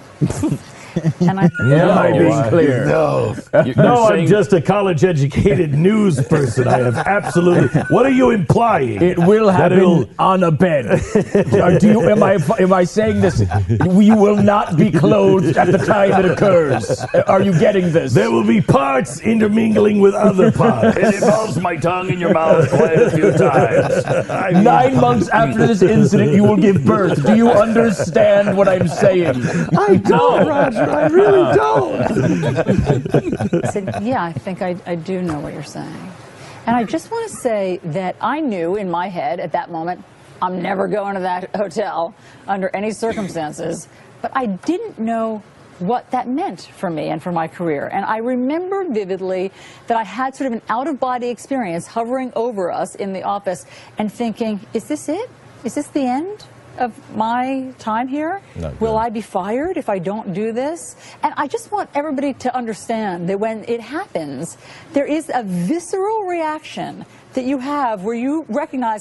N: And I,
B: Am I being clear?
H: No.
G: You-
B: No,
G: you're
B: I'm
G: saying-
B: just a college-educated news person. I have absolutely. What are you implying?
L: It will
B: That it'll-
L: happen on a bed. Uh, Do you, am I am I saying this? You will not be clothed at the time it occurs. Uh, Are you getting this?
B: There will be parts intermingling with other parts.
G: It involves my tongue in your mouth quite a few times.
B: I mean,
L: Nine months after this incident, you will give birth. Do you understand what I'm saying?
B: I don't, Roger. I really don't.
N: I said, yeah, I think I, I do know what you're saying. And I just want to say that I knew in my head at that moment, I'm never going to that hotel under any circumstances. But I didn't know what that meant for me and for my career. And I remember vividly that I had sort of an out-of-body experience hovering over us in the office and thinking, is this it? Is this the end of my time here?
B: Not
N: Will
B: good.
N: I be fired if I don't do this? And I just want everybody to understand that when it happens, there is a visceral reaction that you have where you recognize,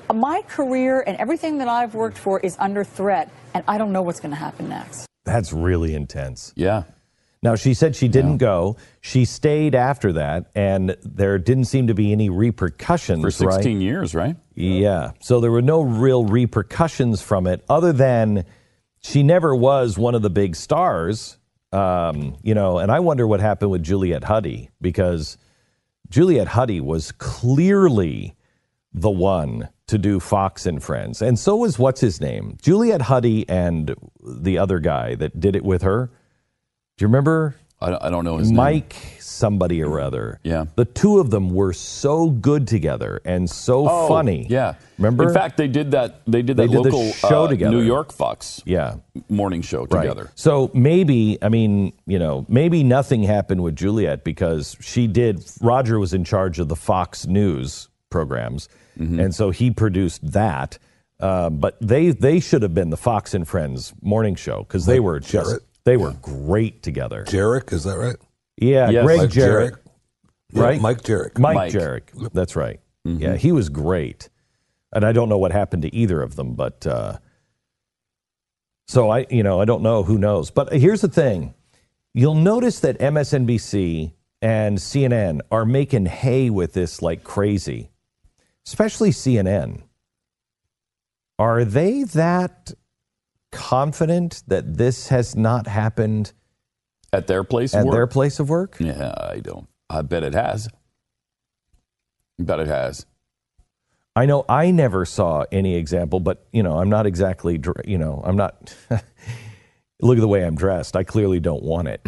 N: My career and everything that I've worked for is under threat, and I don't know what's going to happen next.
B: That's really intense.
G: Yeah.
B: Now, she said she didn't go. She stayed after that, and there didn't seem to be any repercussions,
G: For sixteen
B: right?
G: years, right?
B: Yeah. So there were no real repercussions from it, other than she never was one of the big stars. Um, you know, and I wonder what happened with Juliet Huddy, because Juliet Huddy was clearly the one to do Fox and Friends. And so was, what's his name? Juliet Huddy and the other guy that did it with her. Do you remember?
G: I, I don't know his
B: Mike
G: name.
B: somebody or other.
G: Yeah.
B: The two of them were so good together and so
G: Oh,
B: funny.
G: Yeah.
B: Remember?
G: In fact, they did that. They did
B: They
G: that
B: did the
G: local
B: show
G: uh,
B: together.
G: New York Fox
B: yeah.
G: morning show
B: Right.
G: together.
B: So maybe, I mean, you know, maybe nothing happened with Juliet because she did, Roger was in charge of the Fox News programs.
G: Mm-hmm.
B: And so he produced that. Uh, but they they should have been the Fox and Friends morning show because they
H: Like
B: were just,
H: Jarrett?
B: they were great together.
H: Jarek, is that right?
B: Yeah,
G: Yes.
B: Greg
H: Mike
B: Jarrett.
H: Jarek. Yeah,
B: Right?
H: Mike Jarek.
B: Mike,
G: Mike.
B: Jarek. That's right.
G: Mm-hmm.
B: Yeah, he was great. And I don't know what happened to either of them, but uh, so I, you know, I don't know. Who knows? But here's the thing. You'll notice that M S N B C and C N N are making hay with this like crazy, especially C N N. Are they that confident that this has not happened
G: At their place
B: at
G: of work?
B: their place of work?
G: Yeah, I don't. I bet it has. I bet it has.
B: I know I never saw any example, but, you know, I'm not exactly, dr- you know, I'm not, look at the way I'm dressed. I clearly don't want it.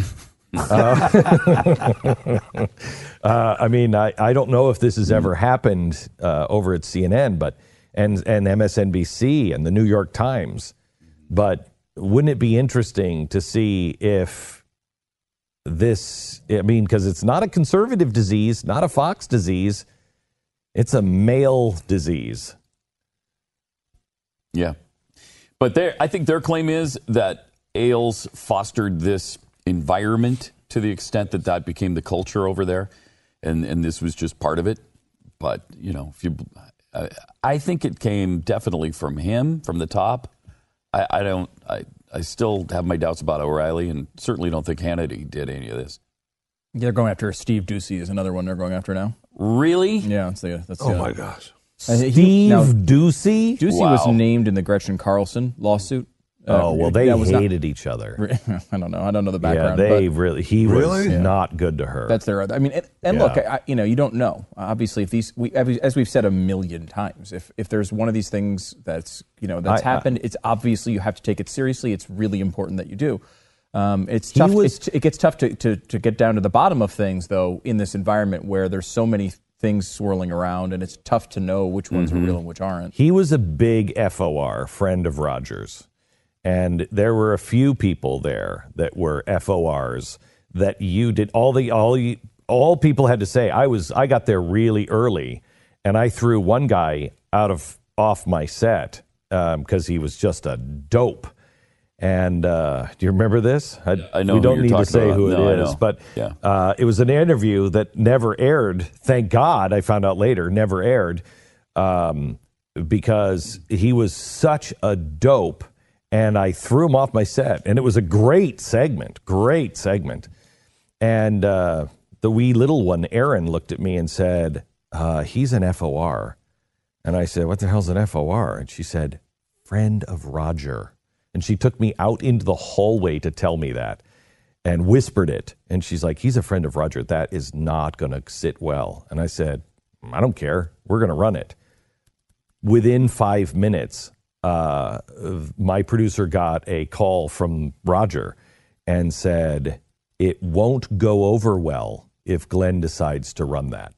B: uh, uh, I mean, I, I don't know if this has ever happened uh, over at C N N, but, and, and M S N B C and the New York Times, but wouldn't it be interesting to see if this, I mean, because it's not a conservative disease, not a Fox disease. It's a male disease.
G: Yeah. But their, I think their claim is that Ailes fostered this environment to the extent that that became the culture over there. And, and this was just part of it. But, you know, if you, I, I think it came definitely from him, from the top. I, I don't, I, I still have my doubts about O'Reilly and certainly don't think Hannity did any of this.
F: They're going after Steve Ducey is another one they're going after now.
G: Really?
F: Yeah, that's the. That's
H: Oh,
F: the,
H: my gosh.
F: Uh, he-
B: Steve
F: now,
B: Ducey?
F: Ducey
G: Wow.
F: was named in the Gretchen Carlson lawsuit. Uh,
B: Oh, well, they
F: that was not-
B: hated each other.
F: I don't know. I don't know the
B: Yeah,
F: background.
B: they
F: but
B: really, he
H: Really?
B: was
H: Yeah.
B: not good to her.
F: that's their other. I mean, and, and
B: Yeah.
F: look, I, you know, you don't know. Obviously, if these, we, as we've said a million times, if if there's one of these things that's you know that's
B: I- I-
F: happened, it's obviously you have to take it seriously. It's really important that you do. Um, it's
B: He
F: tough.
B: was-
F: it's, it gets tough to, to to get down to the bottom of things, though, in this environment where there's so many things swirling around, and it's tough to know which ones
B: Mm-hmm.
F: are real and which aren't.
B: He was a big F O R, friend of Rogers. And there were a few people there that were F O Rs that you did all the all you, all people had to say. I was I got there really early, and I threw one guy out of off my set because he was just a dope. And uh, do you remember this? I,
G: I know
B: we
G: who
B: don't
G: you're
B: need to
G: talking
B: say
G: about.
B: who
G: No, I
B: it is,
G: know.
B: but
G: Yeah.
B: uh, it was an interview that never aired. Thank God, I found out later, never aired um, because he was such a dope. And I threw him off my set, and it was a great segment, great segment. And uh, the wee little one, Aaron, looked at me and said, uh, "He's an F O R." And I said, "What the hell's an F O R?" And she said, "Friend of Roger." And she took me out into the hallway to tell me that and whispered it. And she's like, "He's a friend of Roger. That is not going to sit well." And I said, "I don't care. We're going to run it." Within five minutes, uh, my producer got a call from Roger and said, "It won't go over well if Glenn decides to run that."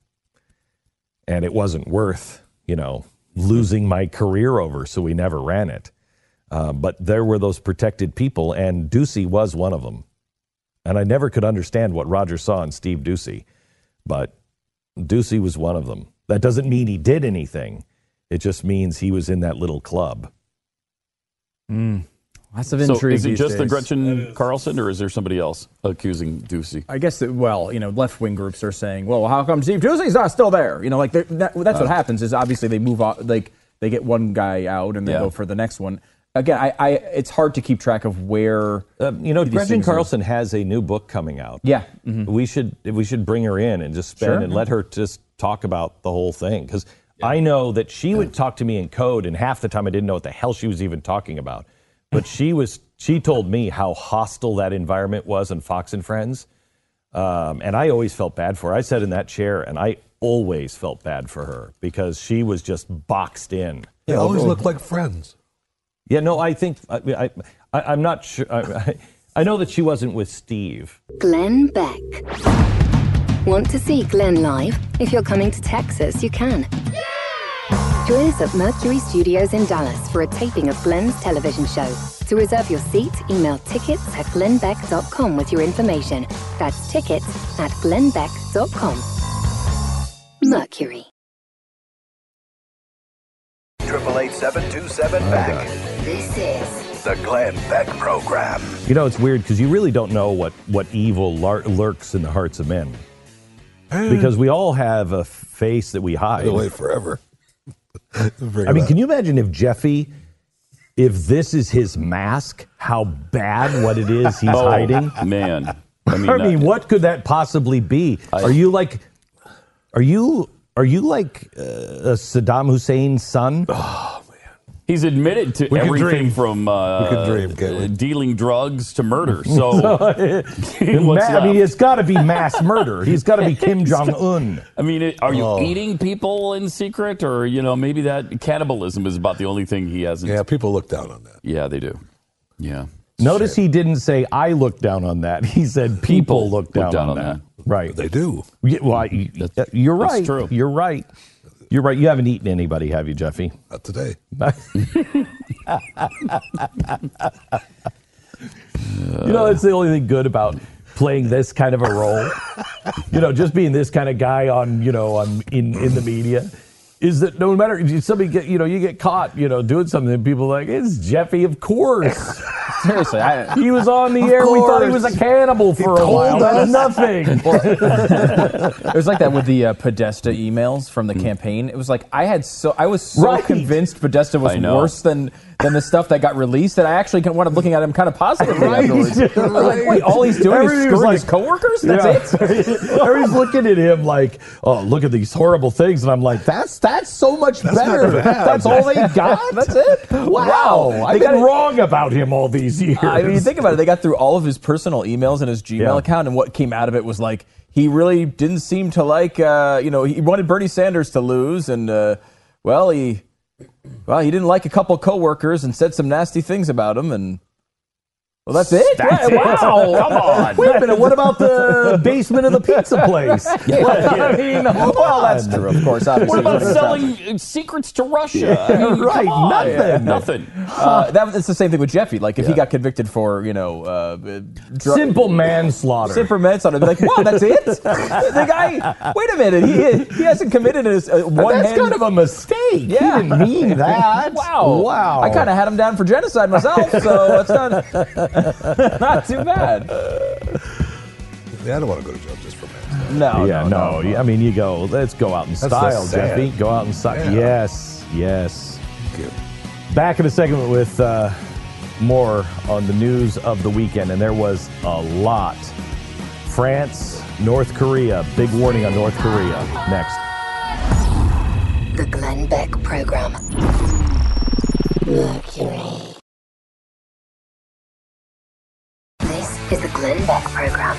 B: And it wasn't worth, you know, losing my career over, so we never ran it. Uh, but there were those protected people, and Ducey was one of them. And I never could understand what Roger saw in Steve Ducey, but Ducey was one of them. That doesn't mean he did anything. It just means he was in that little club.
F: Mm. Lots of
G: So
F: intrigue.
G: is it
F: these
G: just the
F: days.
G: Gretchen Carlson, or is there somebody else accusing Ducey?
F: I guess that, well, you know, left wing groups are saying, well, how come Steve Ducey's not still there? You know, like that, that's what
G: Uh.
F: happens is obviously they move on, like They get one guy out and they
B: Yeah.
F: go for the next one. Again, I, I it's hard to keep track of where.
B: Uh, you know,
F: these
B: Gretchen
F: things are.
B: Carlson has a new book coming out.
F: Yeah.
B: We should we should bring her in and just spend
F: Sure.
B: and let her just talk about the whole thing. Because I know that she would talk to me in code, and half the time I didn't know what the hell she was even talking about. But she was she told me how hostile that environment was on Fox and Friends. Um, and I always felt bad for her. I sat in that chair, and I always felt bad for her because she was just boxed in.
H: They always look like friends.
B: Yeah, no, I think I, I, I, I'm not sure. I, I know that she wasn't with Steve.
C: Glenn Beck. Want to see Glenn live? If you're coming to Texas, you can. Join us at Mercury Studios in Dallas for a taping of Glenn's television show. To reserve your seat, email tickets at glenn beck dot com with your information. That's tickets at glenn beck dot com. Mercury.
D: Triple eight seven two seven back.
C: This is
D: The Glenn Beck Program.
B: You know, it's weird because you really don't know what, what evil lar- lurks in the hearts of men. Because we all have a face that we hide.
H: It'll wait forever.
B: I mean, can you imagine if Jeffy, if this is his mask, how bad what it is he's
G: Oh,
B: hiding?
G: Man.
B: I mean, I mean what could that possibly be?
G: I-
B: are you like, are you, are you like uh, Saddam Hussein's son?
G: He's admitted to
B: We can
G: everything
B: dream.
G: from uh,
B: We can dream, can't we?
G: uh, dealing drugs to murder. So, what's
B: Ma- I mean,
G: left?
B: it's got to be mass murder. He's got to be Kim Jong Un.
G: I mean, it, are you
B: Oh.
G: eating people in secret, or you know, maybe that cannibalism is about the only thing he hasn't?
H: Yeah, people look down on that.
G: Yeah, they do. Yeah.
B: Notice he didn't say I look down on that. He said people,
G: People
B: look down,
G: look down
B: on,
G: on
B: that. Right.
H: They do.
B: Yeah, well, I, you're
G: that's
B: right.
G: true.
B: You're right. You're right. You haven't eaten anybody, have you, Jeffy?
H: Not today.
B: You know, that's the only thing good about playing this kind of a role. You know, just being this kind of guy on, you know, on in, in the media, is that no matter if somebody get, you know, you get caught, you know, doing something, and people are like, it's Jeffy, of course.
F: Seriously, I,
B: He was on the
F: Of
B: air. We thought he
F: course.
B: was a cannibal for a
F: told
B: while. That's
F: us.
B: nothing.
F: it was like that with the uh, Podesta emails from the campaign. It was like I had so I was so
B: Right.
F: convinced Podesta was
G: I know.
F: worse than than the stuff that got released that I actually wound up looking at him kind of positively
B: Right.
F: afterwards. I was like, wait, all he's doing
B: Everybody
F: is
B: was
F: screwing
B: like-
F: his coworkers? That's
B: Yeah.
F: it?
B: Everybody's looking at him like, oh, look at these horrible things. And I'm like, that's that's so much
H: That's not
B: better.
H: gonna happen.
B: That's all they got?
F: That's it?
B: Wow.
F: Wow.
B: I've
F: They
B: been
F: got it-
B: wrong about him all these years.
F: I mean, think about it. They got through all of his personal emails and his Gmail
B: Yeah.
F: account, and what came out of it was like he really didn't seem to like. Uh, you know, he wanted Bernie Sanders to lose, and uh, well, he well he didn't like a couple coworkers and said some nasty things about him, and well, that's it.
B: That's
F: Wow,
B: it.
F: come on.
B: Wait a minute. What about the basement of the pizza place? I mean, hold
F: Well,
B: on.
F: that's true, of course. Obviously,
G: What about
F: he's gonna
G: selling
F: traffic.
G: uh, secrets to Russia? I mean,
B: Right,
G: come on.
B: nothing.
G: Nothing.
F: Uh, that, it's the same thing with Jeffy. Like if he
G: Yeah.
F: got convicted for you know uh, dr-
B: Simple manslaughter.
F: Simple manslaughter. Be like, wow, that's it. The guy. Wait a minute. He he hasn't committed his uh, one
B: That's
F: hand.
B: kind of a mistake.
F: Yeah.
B: He didn't mean that.
F: Wow.
B: Wow.
F: I kind of had him down for genocide myself, so it's not not too bad.
H: Yeah, I don't want to go to jail just for that.
F: No.
B: Yeah, no. I mean, you go, let's go out in
H: That's
B: style,
H: just sad.
B: Jeffy. Go out in style.
H: Yeah.
B: Yes, yes.
H: Thank you.
B: Back in a segment with uh, more on the news of the weekend, and there was a lot. France, North Korea. Big warning on North Korea. Next.
C: The Glenn Beck Program. Mercury. This is the Glenn Beck Program.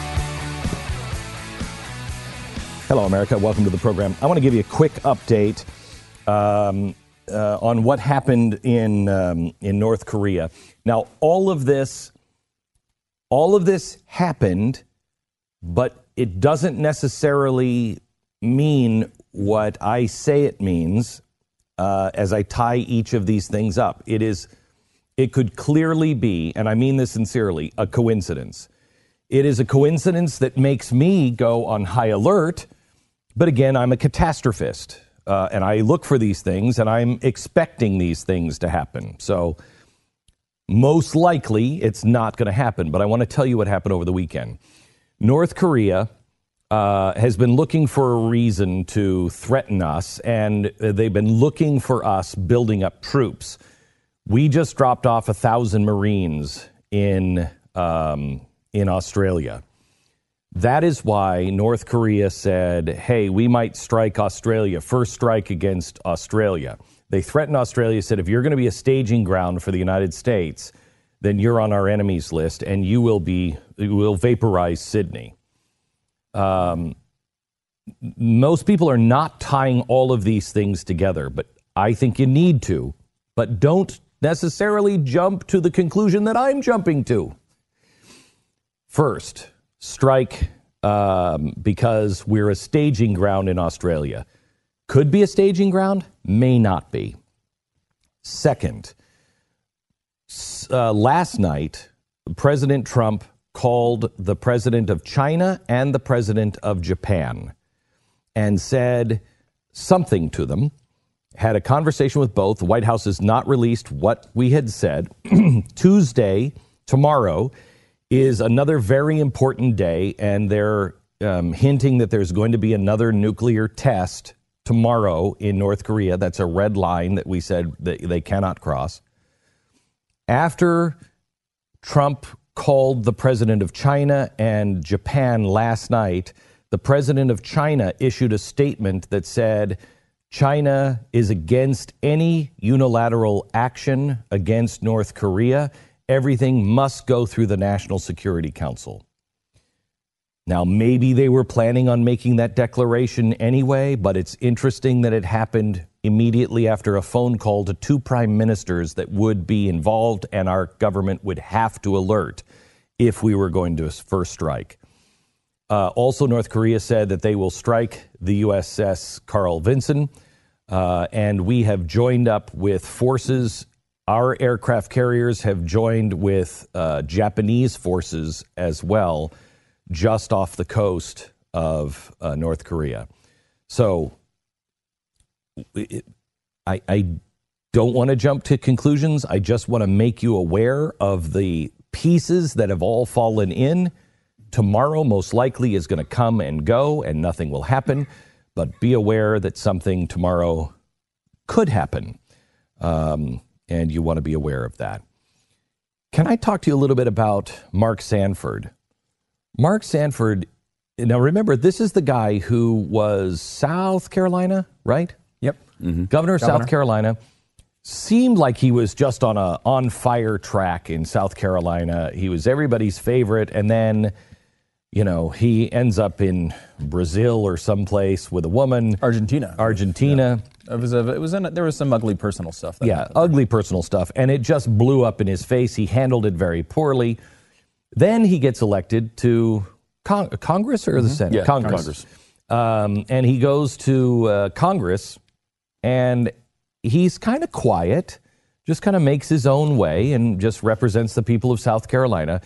B: Hello, America. Welcome to the program. I want to give you a quick update um, uh, on what happened in um, in North Korea. Now, all of this, all of this happened, but it doesn't necessarily mean what I say it means. Uh, as I tie each of these things up, it is, it could clearly be, and I mean this sincerely, a coincidence. It is a coincidence that makes me go on high alert. But again, I'm a catastrophist, uh, and I look for these things, and I'm expecting these things to happen. So most likely, it's not going to happen. But I want to tell you what happened over the weekend. North Korea uh, has been looking for a reason to threaten us, and they've been looking for us building up troops. We just dropped off a thousand Marines in um, in Australia. That is why North Korea said, hey, we might strike Australia, first strike against Australia. They threatened Australia, said, if you're going to be a staging ground for the United States, then you're on our enemies list, and you will be, you will vaporize Sydney. Um, most people are not tying all of these things together, but I think you need to. But don't necessarily jump to the conclusion that I'm jumping to. First, strike um, because we're a staging ground in Australia. Could be a staging ground, may not be. Second, uh, last night, President Trump called the president of China and the president of Japan and said something to them, had a conversation with both. The White House has not released what we had said. Tuesday, tomorrow, is another very important day, and they're um, hinting that there's going to be another nuclear test tomorrow in North Korea. That's a red line that we said that they cannot cross. After Trump called the president of China and Japan last night, the president of China issued a statement that said China is against any unilateral action against North Korea. Everything must go through the National Security Council. Now, maybe they were planning on making that declaration anyway, but it's interesting that it happened immediately after a phone call to two prime ministers that would be involved, and our government would have to alert if we were going to first strike. Uh, also, North Korea said that they will strike the U S S Carl Vinson, uh, and we have joined up with forces. Our aircraft carriers have joined with uh, Japanese forces as well, just off the coast of uh, North Korea. So it, I, I don't want to jump to conclusions. I just want to make you aware of the pieces that have all fallen in. Tomorrow most likely is going to come and go and nothing will happen, but be aware that something tomorrow could happen. Um, and you want to be aware of that. Can I talk to you a little bit about Mark Sanford? Mark Sanford, now remember, this is the guy who was South Carolina, right?
F: Yep.
B: Mm-hmm. Governor of
F: Governor.
B: South Carolina. Seemed like he was just on a on-fire track in South Carolina. He was everybody's favorite, and then, you know, he ends up in Brazil or someplace with a woman.
F: Argentina.
B: Argentina.
F: Yeah. It was a, it was an, there was some ugly personal stuff. That
B: yeah,
F: happened.
B: ugly personal stuff, and it just blew up in his face. He handled it very poorly. Then he gets elected to Con- Congress or the
G: Mm-hmm.
B: Senate?
G: Yeah,
B: Congress.
G: Congress.
B: Um, and he goes to uh, Congress, and he's kind of quiet, just kind of makes his own way and just represents the people of South Carolina.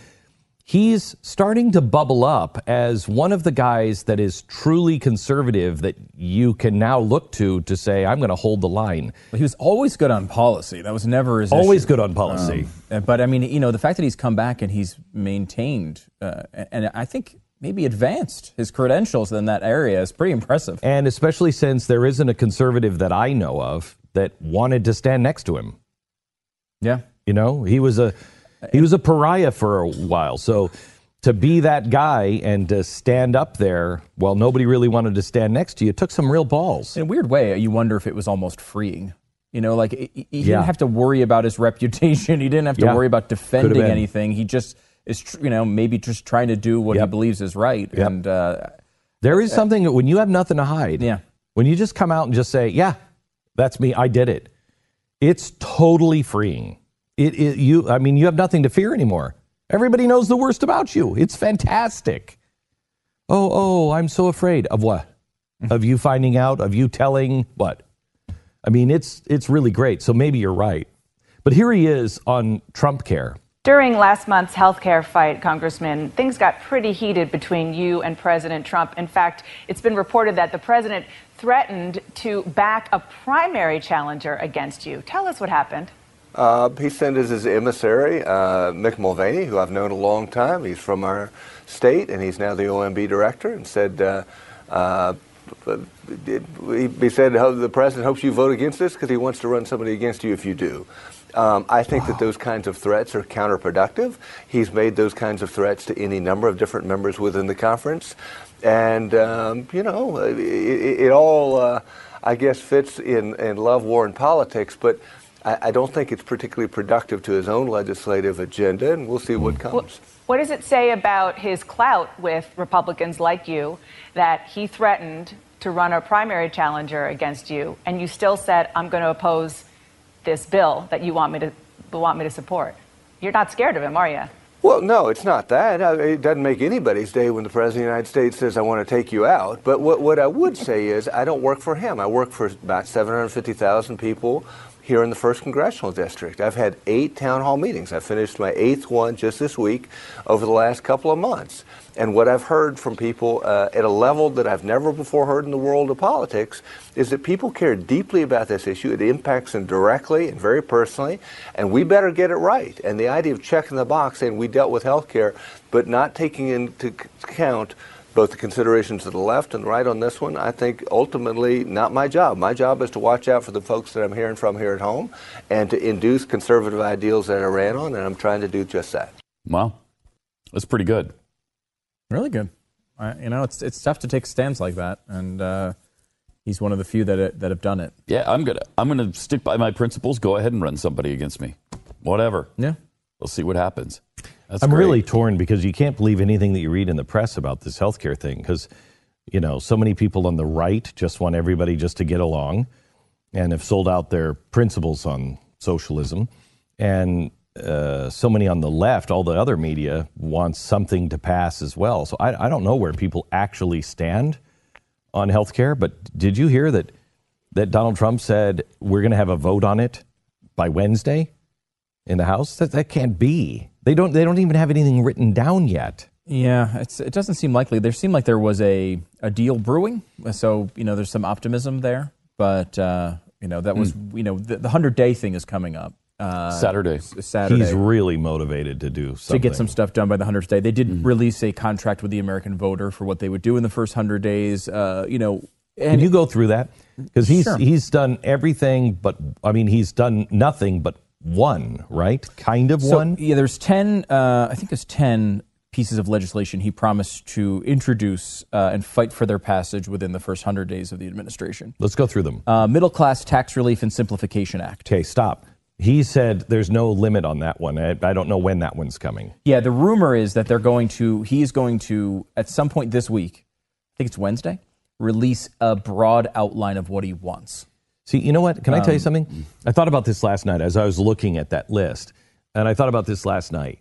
B: He's starting to bubble up as one of the guys that is truly conservative that you can now look to to say, I'm going to hold the line.
F: But he was always good on policy. That was never his
B: Always
F: issue.
B: good on policy.
F: Um, but I mean, you know, the fact that he's come back and he's maintained, uh, and I think maybe advanced his credentials in that area is pretty impressive.
B: And especially since there isn't a conservative that I know of that wanted to stand next to him.
F: Yeah.
B: You know, he was a he was a pariah for a while. So to be that guy and to stand up there, well, nobody really wanted to stand next to you, took some real balls.
F: In a weird way, you wonder if it was almost freeing. You know, like he he
B: Yeah.
F: didn't have to worry about his reputation. He didn't have to
B: Yeah.
F: worry about
B: Could've
F: defending
B: been.
F: anything. He just is, tr- you know, maybe just trying to do what he
B: Yep.
F: believes is right.
B: Yep.
F: And uh,
B: There is something that when you have nothing to hide,
F: Yeah.
B: when you just come out and just say, yeah, that's me, I did it, it's totally freeing. It, it you I mean, you have nothing to fear anymore. Everybody knows the worst about you. It's fantastic. Oh, oh, I'm so afraid of what? Of you finding out, of you telling what? I mean, it's it's really great. So maybe you're right. But here he is on Trump Care.
K: During last month's healthcare fight, Congressman, things got pretty heated between you and President Trump. In fact, it's been reported that the president threatened to back a primary challenger against you. Tell us what happened.
P: Uh, he sent as his emissary, uh, Mick Mulvaney, who I've known a long time. He's from our state, and he's now the O M B director, and said, uh, uh, he said the president hopes you vote against this because he wants to run somebody against you if you do. Um, I think wow. that those kinds of threats are counterproductive. He's made those kinds of threats to any number of different members within the conference. And, um, you know, it, it all, uh, I guess, fits in, in love, war, and politics, but I, I don't think it's particularly productive to his own legislative agenda, and we'll see what comes.
K: What, what does it say about his clout with Republicans like you that he threatened to run a primary challenger against you, and you still said, I'm going to oppose this bill that you want me to want me to support? You're not scared of him, are you?
P: Well, no, it's not that. It doesn't make anybody's day when the President of the United States says, I want to take you out. But what, what I would say is I don't work for him. I work for about seven hundred fifty thousand people here in the first Congressional District. I've had eight town hall meetings. I finished my eighth one just this week over the last couple of months. And what I've heard from people uh, at a level that I've never before heard in the world of politics is that people care deeply about this issue. It impacts them directly and very personally, and we better get it right. And the idea of checking the box saying we dealt with health care, but not taking into account both the considerations of the left and the right on this one, I think ultimately not my job. My job is to watch out for the folks that I'm hearing from here at home and to induce conservative ideals that I ran on, and I'm trying to do just that.
G: Wow. That's pretty good.
F: Really good. Uh, you know, it's it's tough to take stands like that, and uh, he's one of the few that that have done it.
G: Yeah, I'm gonna I'm gonna stick by my principles. Go ahead and run somebody against me, whatever.
F: Yeah,
G: we'll see what happens. That's
B: I'm
G: great.
B: really torn because you can't believe anything that you read in the press about this healthcare thing because, you know, so many people on the right just want everybody just to get along and have sold out their principles on socialism. And uh, so many on the left, all the other media, wants something to pass as well. So I, I don't know where people actually stand on healthcare. But did you hear that, that Donald Trump said we're going to have a vote on it by Wednesday in the House? That, that can't be. They don't. They don't even have anything written down yet.
F: Yeah, it's, it doesn't seem likely. There seemed like there was a, a deal brewing, so you know there's some optimism there. But uh, you know that was mm. you know the, the hundred day thing is coming up uh,
G: Saturday.
F: Saturday.
B: He's really motivated to do something
F: to get some stuff done by the hundredth day. They did mm. release a contract with the American voter for what they would do in the first hundred days. Uh, you know, and
B: can you go through that? Because he's
F: sure.
B: he's done everything, but I mean he's done nothing but. One, right? Kind of
F: so,
B: one?
F: Yeah, there's ten, uh, I think there's ten pieces of legislation he promised to introduce uh, and fight for their passage within the first one hundred days of the administration.
B: Let's go through them.
F: Uh, Middle Class Tax Relief and Simplification Act.
B: Okay, stop. He said there's no limit on that one. I, I don't know when that one's coming.
F: Yeah, the rumor is that they're going to, he's going to, at some point this week, I think it's Wednesday, release a broad outline of what he wants.
B: See, you know what? Can I tell you
F: Um,
B: something? I thought about this last night as I was looking at that list, and I thought about this last night.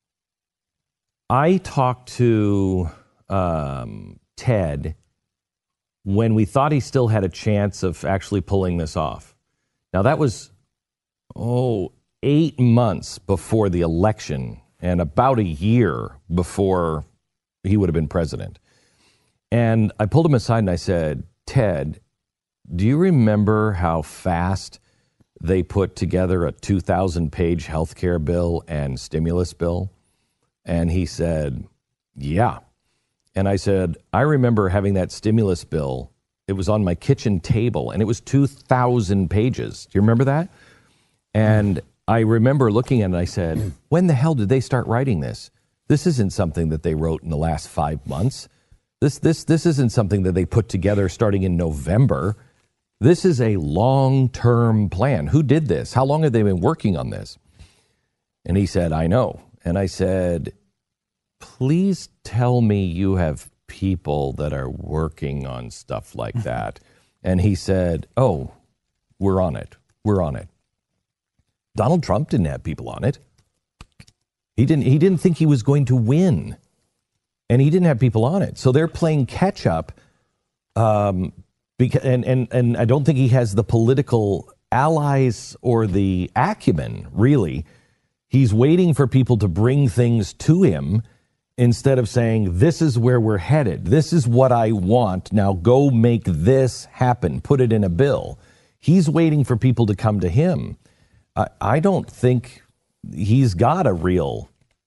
B: I talked to um, Ted when we thought he still had a chance of actually pulling this off. Now, that was, oh, eight months before the election and about a year before he would have been president. And I pulled him aside and I said, Ted, do you remember how fast they put together a two thousand page health care bill and stimulus bill? And he said, yeah. And I said, I remember having that stimulus bill. It was on my kitchen table, and it was two thousand pages. Do you remember that? And I remember looking at it, and I said, when the hell did they start writing this? This isn't something that they wrote in the last five months. This, this, this isn't something that they put together starting in November. This is a long-term plan. Who did this? How long have they been working on this? And he said, I know. And I said, please tell me you have people that are working on stuff like that. And he said, oh, we're on it. We're on it. Donald Trump didn't have people on it. He didn't, he didn't think he was going to win. And he didn't have people on it. So they're playing catch up. Um, Because, and, and, and I don't think he has the political allies or the acumen, really. He's waiting for people to bring things to him instead of saying, this is where we're headed. This is what I want. Now go make this happen. Put it in a bill. He's waiting for people to come to him. I, I don't think he's got a real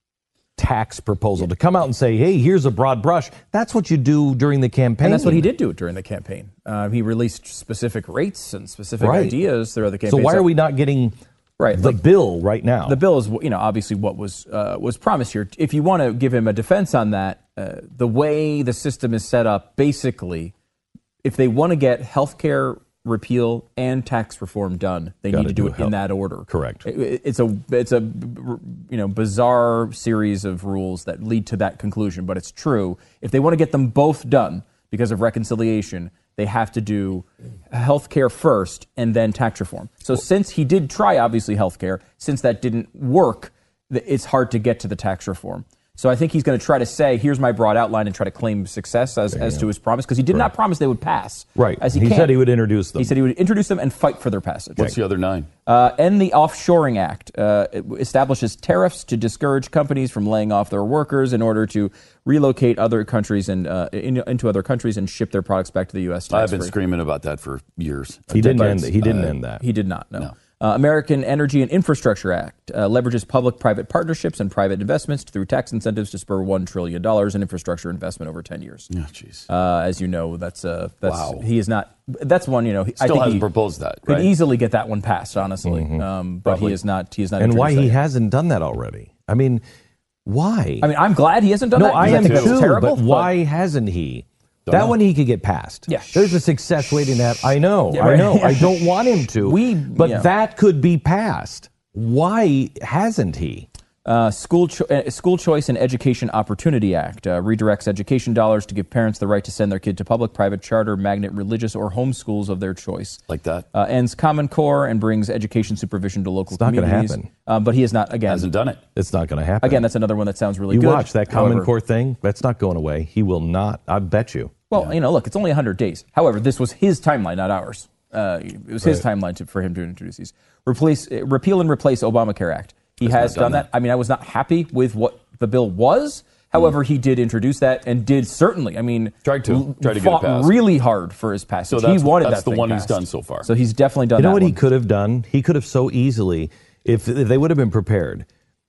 B: tax proposal to come out and say, hey, here's a broad brush. That's what you do during the campaign.
F: And that's what he did do during the campaign. Uh, he released specific rates and specific
B: Right.
F: ideas throughout the campaign.
B: So why are we not getting
F: right,
B: the
F: like,
B: bill right now?
F: The bill is, you know, obviously what was uh, was promised here. If you want to give him a defense on that, uh, the way the system is set up, basically, if they want to get health care repeal and tax reform done, they
B: Gotta
F: need to do,
B: do
F: it
B: health-
F: in that order.
B: Correct.
F: It- It's a it's a you know bizarre series of rules that lead to that conclusion, but it's true. If they want to get them both done because of reconciliation, they have to do health care first and then tax reform. So since he did try, obviously, health care, since that didn't work, th- it's hard to get to the tax reform. So I think he's going to try to say, here's my broad outline and try to claim success as, as to his promise, because he did not promise they would pass.
B: Right.
F: As he
B: He
F: can't.
B: said he would introduce them.
F: He said he would introduce them and fight for their passage.
G: What's the other nine?
F: Uh, end the Offshoring Act. Uh, it establishes tariffs to discourage companies from laying off their workers in order to relocate other countries and uh, in, into other countries and ship their products back to the U S
G: I've been
F: tax-free.
G: screaming about that for years.
B: He didn't
G: Decades.
B: end that. He didn't
G: Uh,
B: end that.
F: He did not, no.
G: No.
F: Uh, American Energy and Infrastructure Act uh, leverages public-private partnerships and private investments through tax incentives to spur one trillion dollars in infrastructure investment over ten years.
G: Oh, jeez.
F: Uh, as you know, that's, uh, that's
G: Wow.
F: he is not, that's one, you know, he- I
G: Still
F: think
G: hasn't
F: he
G: proposed that,
F: could
G: right?
F: easily get that one passed, honestly. Um, but
G: Probably.
F: he is not, he is not
B: and why
F: introduced
B: he
F: that yet.
B: hasn't done that already? I mean, why?
F: I mean, I'm glad he hasn't done
B: no,
F: that.
B: I
F: because
B: am
F: think that's
B: too,
F: terrible,
B: but why hasn't he?
G: Don't
B: That
G: know.
B: one he could get passed.
F: Yeah.
B: There's a success waiting that. I know.
F: Yeah,
B: I
F: right.
B: know. I don't want him to.
F: We-
B: but
F: yeah.
B: that could be passed. Why hasn't he?
F: Uh, school, cho- uh, School Choice and Education Opportunity Act uh, redirects education dollars to give parents the right to send their kid to public, private, charter, magnet, religious, or home schools of their choice.
G: Like that.
F: Uh, ends Common Core and brings education supervision to local
B: It's not gonna
F: communities.
B: happen.
F: Uh, but he has not, again,
G: Hasn't done it.
B: It's not going to happen.
F: again, that's another one that sounds really
B: you
F: good.
B: watch that Common
F: However-
B: Core thing. That's not going away. He will not. I bet you.
F: Well, you know, look, it's only one hundred days. However, this was his timeline, not ours. Uh, it was his
B: Right.
F: timeline to, for him to introduce these. Replace, uh, repeal and replace Obamacare Act. He
G: Has
F: has
G: not
F: done
G: done
F: that. I mean, I was not happy with what the bill was. However, he did introduce that and did certainly, I mean,
G: Tried to.
F: l-
G: Tried to get it
F: fought
G: passed.
F: really hard for his passage.
G: So that's-
F: he wanted
G: that's
F: that
G: the
F: thing
G: one he's
F: passed.
G: done so far.
F: So he's definitely done
B: You know
F: that
B: what he
F: one.
B: could have done? He could have so easily, if, if they would have been prepared,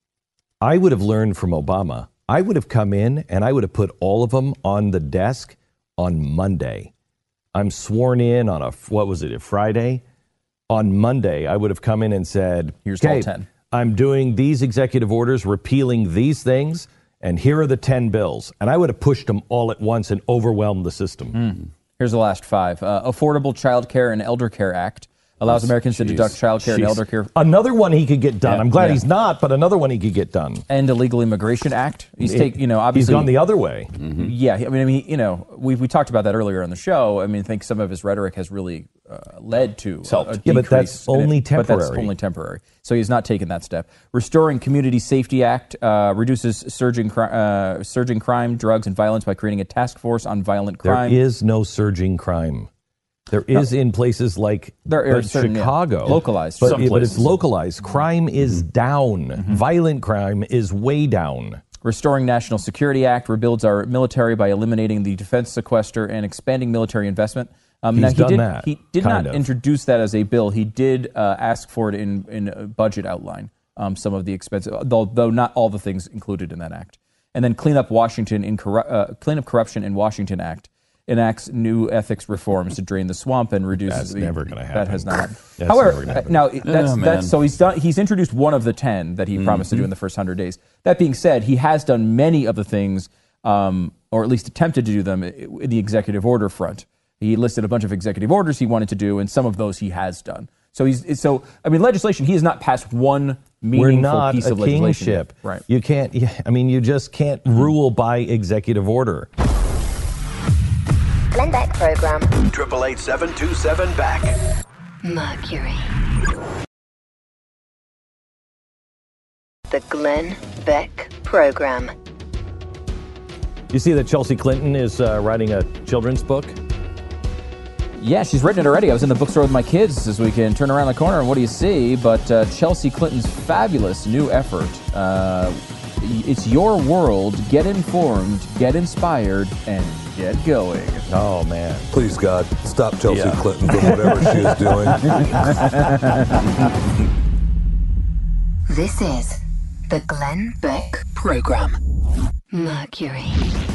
B: I would have learned from Obama. I would have come in and I would have put all of them on the desk on Monday. I'm sworn in on a, what was it, a Friday? On Monday, I would have come in and said,
F: Here's all
B: "Okay,
F: ten.
B: I'm doing these executive orders repealing these things, and here are the ten bills." And I would have pushed them all at once and overwhelmed the system.
F: Here's the last five. Uh, Affordable Child Care and Elder Care Act allows Americans to
B: Jeez.
F: deduct child care and
B: Jeez.
F: elder care.
B: Another one he could get done.
F: Yeah.
B: I'm glad
F: Yeah.
B: he's not, but another one he could get done.
F: And Illegal Immigration Act. He's
B: It-
F: take, you know,
B: he's
F: obviously
B: gone the other way.
F: Yeah, I mean, I mean, you know, we we talked about that earlier on the show. I mean, I think some of his rhetoric has really uh, led to a, a
B: Yeah, but
F: decrease
B: that's
F: in it,
B: only
F: But that's
B: temporary.
F: only temporary. So he's not taken that step. Restoring Community Safety Act uh, reduces surging cri- uh, surging crime, drugs, and violence by creating a task force on violent crime.
B: There is no surging crime. There is in places like
F: There are
B: uh,
F: certain, yeah,
B: Chicago.
F: localized.
B: But,
F: Some
B: yeah, but it's
F: places.
B: localized. Crime is down. Violent crime is way down.
F: Restoring National Security Act rebuilds our military by eliminating the defense sequester and expanding military investment. Um,
B: He's
F: now, he
B: done
F: did,
B: that,
F: He did
B: kind
F: not
B: of.
F: introduce that as a bill. He did uh, ask for it in, in a budget outline, um, some of the expenses, though, though not all the things included in that act. And then Clean Up Washington in corru- uh, Clean Up Corruption in Washington Act enacts new ethics reforms to drain the swamp and reduce.
B: That's
F: the,
B: never gonna happen.
F: That has not happened.
B: That's
F: However,
B: never gonna happen.
F: now that's,
G: Oh, man.
F: that's so he's done. He's introduced one of the ten that he promised to do in the first hundred days. That being said, he has done many of the things, um, or at least attempted to do them in the executive order front. He listed a bunch of executive orders he wanted to do, and some of those he has done. So he's so. I mean, legislation. He has not passed one
B: We're
F: meaningful
B: not
F: piece
B: a
F: of legislation.
B: kingship.
F: Yet. Right.
B: You can't. yeah, I mean, you just can't rule by executive order.
C: Glenn Beck Program.
D: Triple eight seven two seven back.
C: Mercury. The Glenn Beck Program.
B: You see that Chelsea Clinton is uh, writing a children's book?
F: Yeah, she's written it already. I was in the bookstore with my kids this weekend. Turn around the corner, and what do you see? But uh, Chelsea Clinton's fabulous new effort. Uh, it's your world. Get informed, get inspired, and get going.
B: Oh, man.
H: Please, God, stop Chelsea
G: Yeah.
H: Clinton from whatever she is doing.
A: This is the Glenn Beck Program. Mercury.